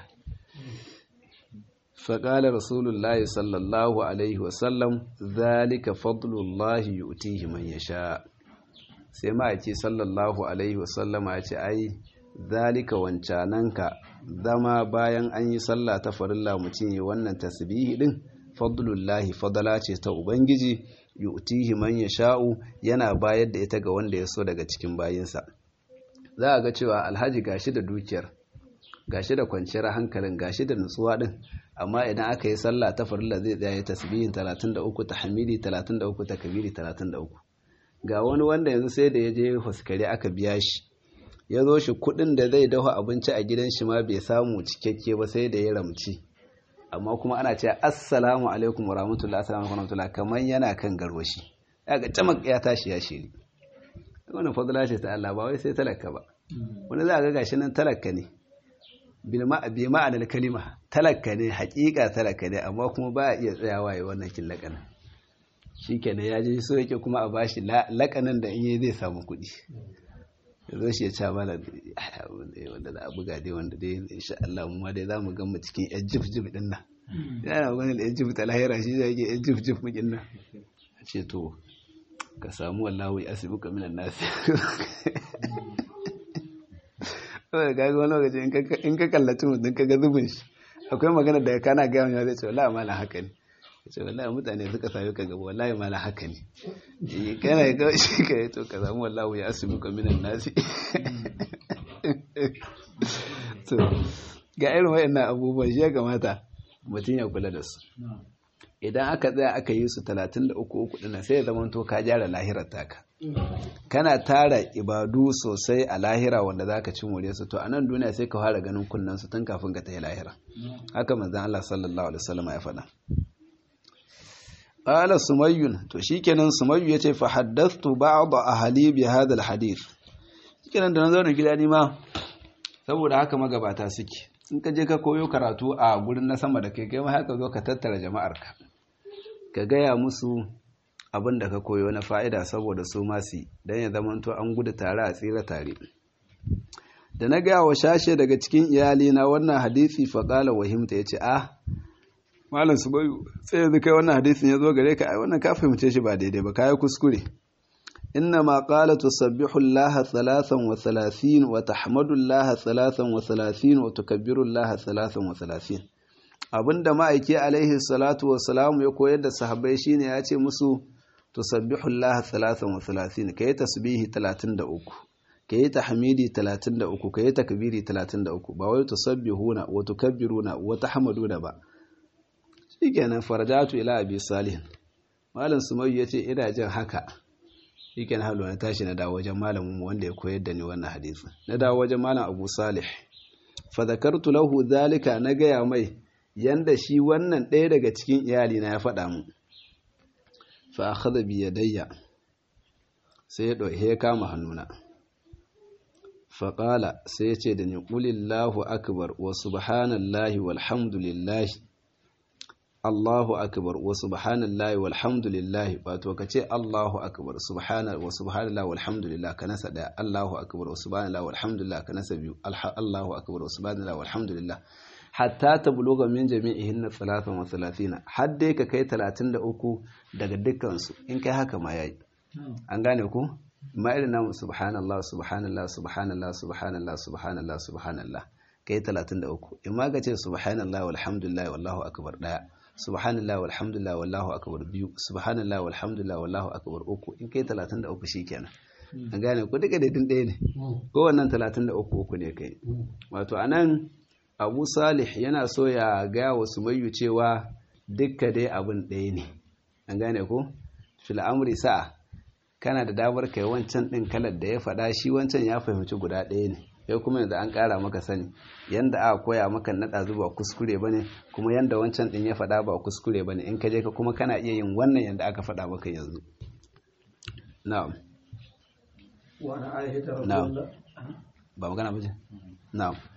A: faqala rasulullahi sallallahu alaihi wasallam zalika fadlullahi yu'tihi man yasha sai ma'aiki sallallahu alaihi wasallama ya ce ai zalika wancananka zama bayan an yi sallah ta farilla mutum yi wannan tasbihi din fadlullahi fadala ce ta ubangiji yu'tihi man yasha'u yana bayar da ita ga wanda ya so daga cikin bayinsa. Za a ga cewa alhaji gashi da dukiyar gashi da kwanciyar hankalin gashi da nutsuwa din, amma idan aka yi sallah ta farilla zai tsaya tasbihin talatin da uku, tahmidi talatin da uku, takbiri talatin da uku. Ga wani wanda yanzu sai da ya je huskare aka biya shi, ya zo shi kudin da zai dafa abinci a gidan shi ma bai samu cikakke ba sai da ya ramci, amma kuma ana cewa assalamu alaikum wa rahmatullahi assalamu alaikum wa rahmatullahi kamar yana kan garwashi, ya ga tamak ya tashi ya shiri. Wannan fadila ce ta Allah, ba wai sai talaka ba. Wani za a ga gashi nan talaka ne bi ma'anar kalima, talaka ne hakika talaka ne, amma kuma ba a iya tsayawa ya wannan kin lakanin. Shi kenan ya je so yake kuma a bashi lakanin da in yi zai samu kuɗi. Ya zo shi ya ca mana wanda za a buga dai wanda dai insha Allah mu ma dai za mu gan mu cikin yan jif jif din nan. Yana magana da yan jif ta lahira, shi zai yake yan jif jif mukin nan. Ce to ka samu wallahu ya asibuka minan nasi. Kawai ga wani lokaci in ka kallaci mutum ka ga zubin shi akwai magana da kana gaya mai zai ce wallahi mala haka ne, ce wallahi mutane suka sami ka gaba wallahi mala haka ne, kana ga shi ka yi to ka samu wallahu ya asibuka minan nasi. To ga irin wayannan abubuwan shi ya kamata mutum ya kula da su. Idan aka tsaya aka yi su talatin da uku uku dinnan sai ya zama to ka gyara lahirar taka, kana tara ibadu sosai a lahira wanda zaka ci more su, to a nan duniya sai ka fara ganin kunnan su tun kafin ka tafi lahira. Haka manzon Allah sallallahu alaihi wasallam ya faɗa. Qala Sumayyun, to shikenan Sumayyu yace fa haddathtu ba'd ahli bi hadha alhadith. Shikenan da nan zauna gida ni ma saboda haka magabata suke, in ka je ka koyo karatu a gurin na sama da kai kai ma haka zo ka tattara jama'arka ka gaya musu abin da ka koyo na fa'ida saboda su masu don ya zama to an gudu tare a tsira tare. Da na gaya wa shashe daga cikin iyali na wannan hadisi faƙala wahimta ya ce ah malam su bayu sai yanzu kai wannan hadisin ya zo gare ka ai wannan ka fahimce shi ba daidai ba kai kuskure. inna ma qala tusabbihu allaha thalathan wa thalathin wa tahmadu allaha thalathan wa thalathin wa tukabbiru allaha thalathan wa thalathin. Abinda ma'aiki alaihi salatu wa salamu ya koyar da sahabbai shine ya ce musu tusabbihu allaha thalathan wa thalathin, kai tasbihi talatin da uku, kai tahmidi talatin da uku, kai takbiri talatin da uku, ba wai tusabbihuna wa tukabbiruna wa tahmaduna ba. Shikenan farjatu ila abi salih, malam Sumayyu yace ina jin haka. Shikenan halu na tashi na dawo wajen malamin mu wanda ya koyar da ni wannan hadisi, na dawo wajen malam Abu Salih fa zakartu lahu zalika, na gaya mai yanda shi wannan ɗaya daga cikin iyali na ya faɗa mu. Fa akhadha bi yadayya, sai ya dauke ya kama hannuna. Fa qala, sai ya ce da ni qulillahu akbar wa subhanallahi walhamdulillahi, Allahu akbar wa subhanallahi walhamdulillahi, wato kace Allahu akbar subhana wa subhanallahi walhamdulillah ka nasa daya, Allahu akbar wa subhanallahi walhamdulillah ka nasa biyu, Allahu akbar wa subhanallahi walhamdulillah, hatta tabluga min jami'ihin thalathan wa thalathina, har dai ka kai talatin da uku daga dukkan su. In kai haka ma yayi, an gane ku ma irin namu subhanallah subhanallah subhanallah subhanallah subhanallah subhanallah kai talatin da uku. In ma ka ce subhanallah walhamdulillah wallahu akbar daya, subhanallah walhamdulillah wallahu akbar biyu, subhanallah walhamdulillah wallahu akbar uku. In kai talatin da uku shikenan, an gane ku duka daidin ɗaya ne, ko wannan talatin da uku uku ne kai. Wato anan Abu Salih yana so ya gaya wa Sumayyu cewa dukka dai abin ɗaya ne, an gane ku fil amri sa'a, kana da damar kai wancan ɗin kalar da ya faɗa, shi wancan ya fahimci guda ɗaya ne, sai kuma yanzu an ƙara maka sani yanda aka koya maka naɗa zuba kuskure bane, kuma yanda wancan ɗin ya faɗa ba kuskure bane. In ka je ka kuma kana iya yin wannan yanda aka faɗa maka yanzu. Na'am. Na'am. Ba magana ba ce? Na'am.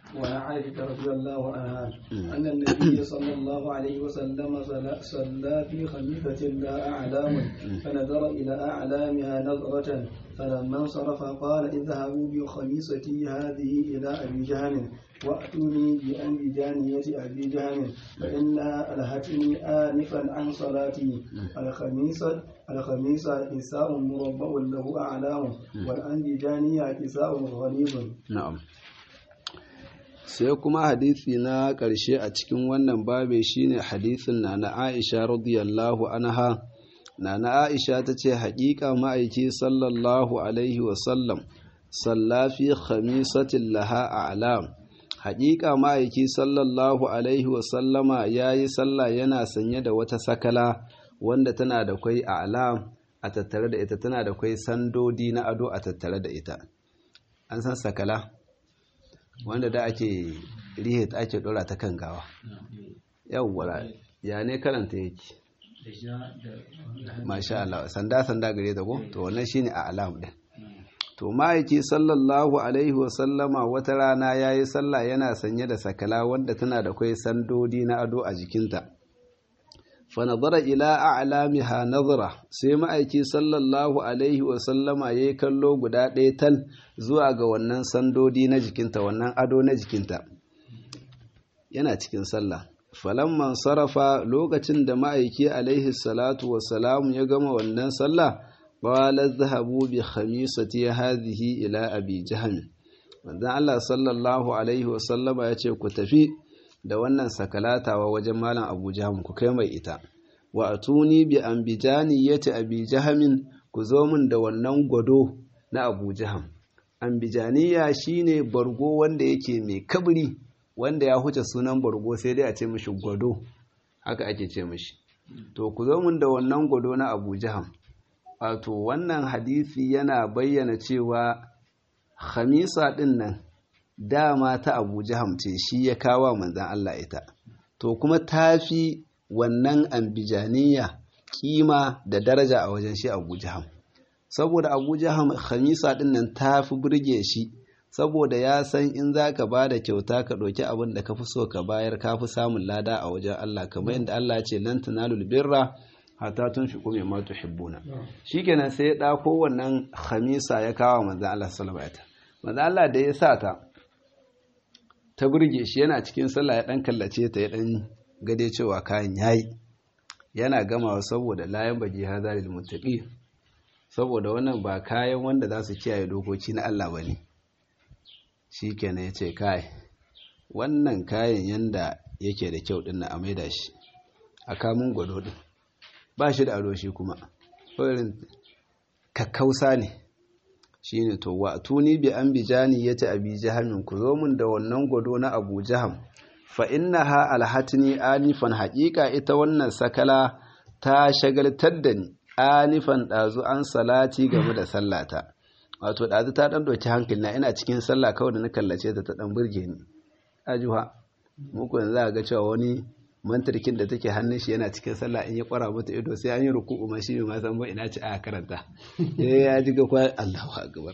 B: وعن عائشة رضي الله عنها أن النبي صلى الله عليه وسلم صلى في خليفة لها أعلام فنظر إلى أعلامها نظرة فلما انصرف قال اذهبوا بخميصتي هذه إلى أبي جهل وأتوني بأنبجانية أبي جهل فإنها ألهتني آنفا عن صلاتي الخميصة الخميصة كساء مربع له أعلام والأنبجانية كساء غليظ.
A: نعم. sai kuma hadisi na ƙarshe a cikin wannan babe shine hadisin na na Aisha radiyallahu anha. na na Aisha ta ce haƙiƙa ma'aiki sallallahu alaihi wasallam sallafi khamisatin laha a'lam. haƙiƙa ma'aiki sallallahu alaihi wasallama ya yi sallah yana sanye da wata sakala wanda tana da kwai a'lam a tattare da ita, tana da kwai sandodi na ado a tattare da ita. An san sakala wanda da ake rihe ta ake dora ta kan gawa. Yawwa ya ne karanta yake? Masha Allah, sanda sanda gare ta ko? To wannan shine a'lam din. To ma'aiki sallallahu alaihi wasallama wata rana yayi sallah yana sanye da sakala wanda tana da kwai sandodi na ado a jikinta. Fa nazara ila a'lamiha nazara, sai ma'aiki sallallahu alaihi wasallama yayi kallo guda ɗaya tal zuwa ga wannan sandodi na jikinta, wannan ado na jikinta. Yana cikin sallah. Falamman sarafa, lokacin da ma'aiki alaihi salatu wassalam ya gama wannan sallah, qala dhahabu bi khamisati hadhihi ila abi jahm. Manzon Allah sallallahu alaihi wasallama yace ku tafi da wannan sakalatawa wajen malam Abu Jahm, ku kai mai ita. Wa atuni bi anbijaniyati abi jahm, ku zo min da wannan gwado na Abu Jahm. Anbijaniya shine bargo wanda yake mai kabri, wanda ya huce sunan bargo sai dai a ce mishi gwado, haka ake ce mishi. To ku zo min da wannan gwado na Abu Jahm. Wato wannan hadisi yana bayyana cewa khamisa din nan dama ta Abu Jahm ce, shi ya kawo manzon Allah ita. To kuma tafi wannan anbijaniya kima da daraja a wajen shi Abu Jahm. Saboda Abu Jahm khamisa din nan tafi burge shi, saboda ya san in zaka bada kyauta ka ɗauki abin da kafi so ka bayar, kafi samun lada a wajen Allah, kamar yadda Allah ya ce lan tanalul birra hatta tunfiqu mimma tuhibbuna. Shikenan sai ya dauko wannan khamisa ya kawo manzon Allah sallallahu alaihi wasallam. Manzon Allah da ya sa ta ta burge shi, yana cikin sallah ya dan kallace ta, ya dan gade cewa kayan yayi. Yana gamawa saboda layan baji hazalil muttaqi, saboda wannan ba kayan wanda za su kiyaye dokoki na Allah bane. Shikenan ya ce kai wannan kayan yanda yake da kyau din na a maida shi a kamun gwado din, ba shi da ado shi kuma irin kakkausa ne. Shine to wa tuni bi anbijani yati abi jahm, ku zo mun da wannan gwado na Abu Jahm. Fa innaha alhatni anifan, haqiqa ita wannan sakala ta shagaltar da ni anifan dazu an salati game da sallata. Wato dazu ta dan doki hankali na, ina cikin sallah kawai da na kallace ta ta dan burge ni. Ajuha muku yanzu za ga cewa wani mantarkin da take hannun shi yana cikin sallah, in ya kwara mata ido sai an yi ruku'u ma shi ma san ba ina ci a karanta. Eh ya ji ga kwa Allahu akbar,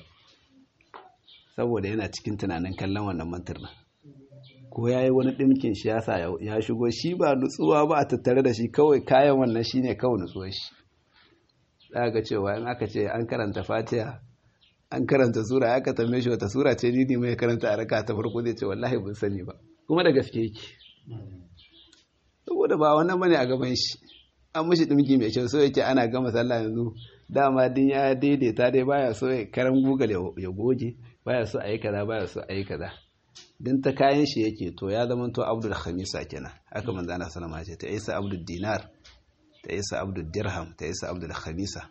A: saboda yana cikin tunanin kallon wannan mantar nan. Ko yayi wani dimkin shi yasa ya shigo, shi ba nutsuwa ba a tattare da shi, kawai kayan wannan shine kawai nutsuwar shi. Za ga cewa in aka ce an karanta Fatiha, an karanta sura, aka tambaye shi wata sura ce ni mai karanta a raka ta farko, zai ce wallahi ban sani ba, kuma da gaske yake. Saboda ba wannan bane a gaban shi, an mishi dimki mai kyau, so yake ana gama sallah yanzu dama din ya daidaita dai, baya so ya karan Google ya goge, baya so ayi kaza, baya so ayi kaza, din ta kayan shi yake. To ya zama to Abdul Khamisa kenan, haka manzo Allah sallama ce ta Isa Abdul Dinar, ta Isa Abdul Dirham, ta Isa Abdul Khamisa.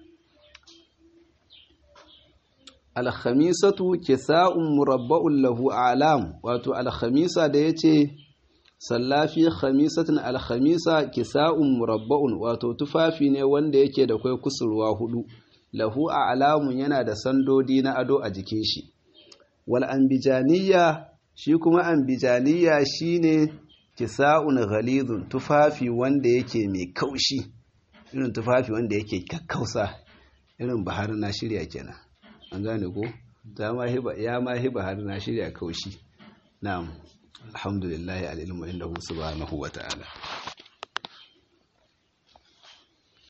A: Al-khamisatu kisa'un murabba'un lahu a'lam, wato al-khamisa da yace sallafi khamisatin, al-khamisa kisa'un murabba'un, wato tufafi ne wanda yake da kai kusurwa hudu, lahu a'lamun, yana da sandodi na ado a jikin shi. Wal anbijaniya, shi kuma anbijaniya shine kisa'un ghalidun, tufafi wanda yake mai kaushi, irin tufafi wanda yake kakkausa, irin bahar na shirya kenan. An gane ko? Ta ma hiba ya ma hiba har na shirya kaushi. Na'am. alhamdulillah al-ilmu indahu subhanahu wa ta'ala.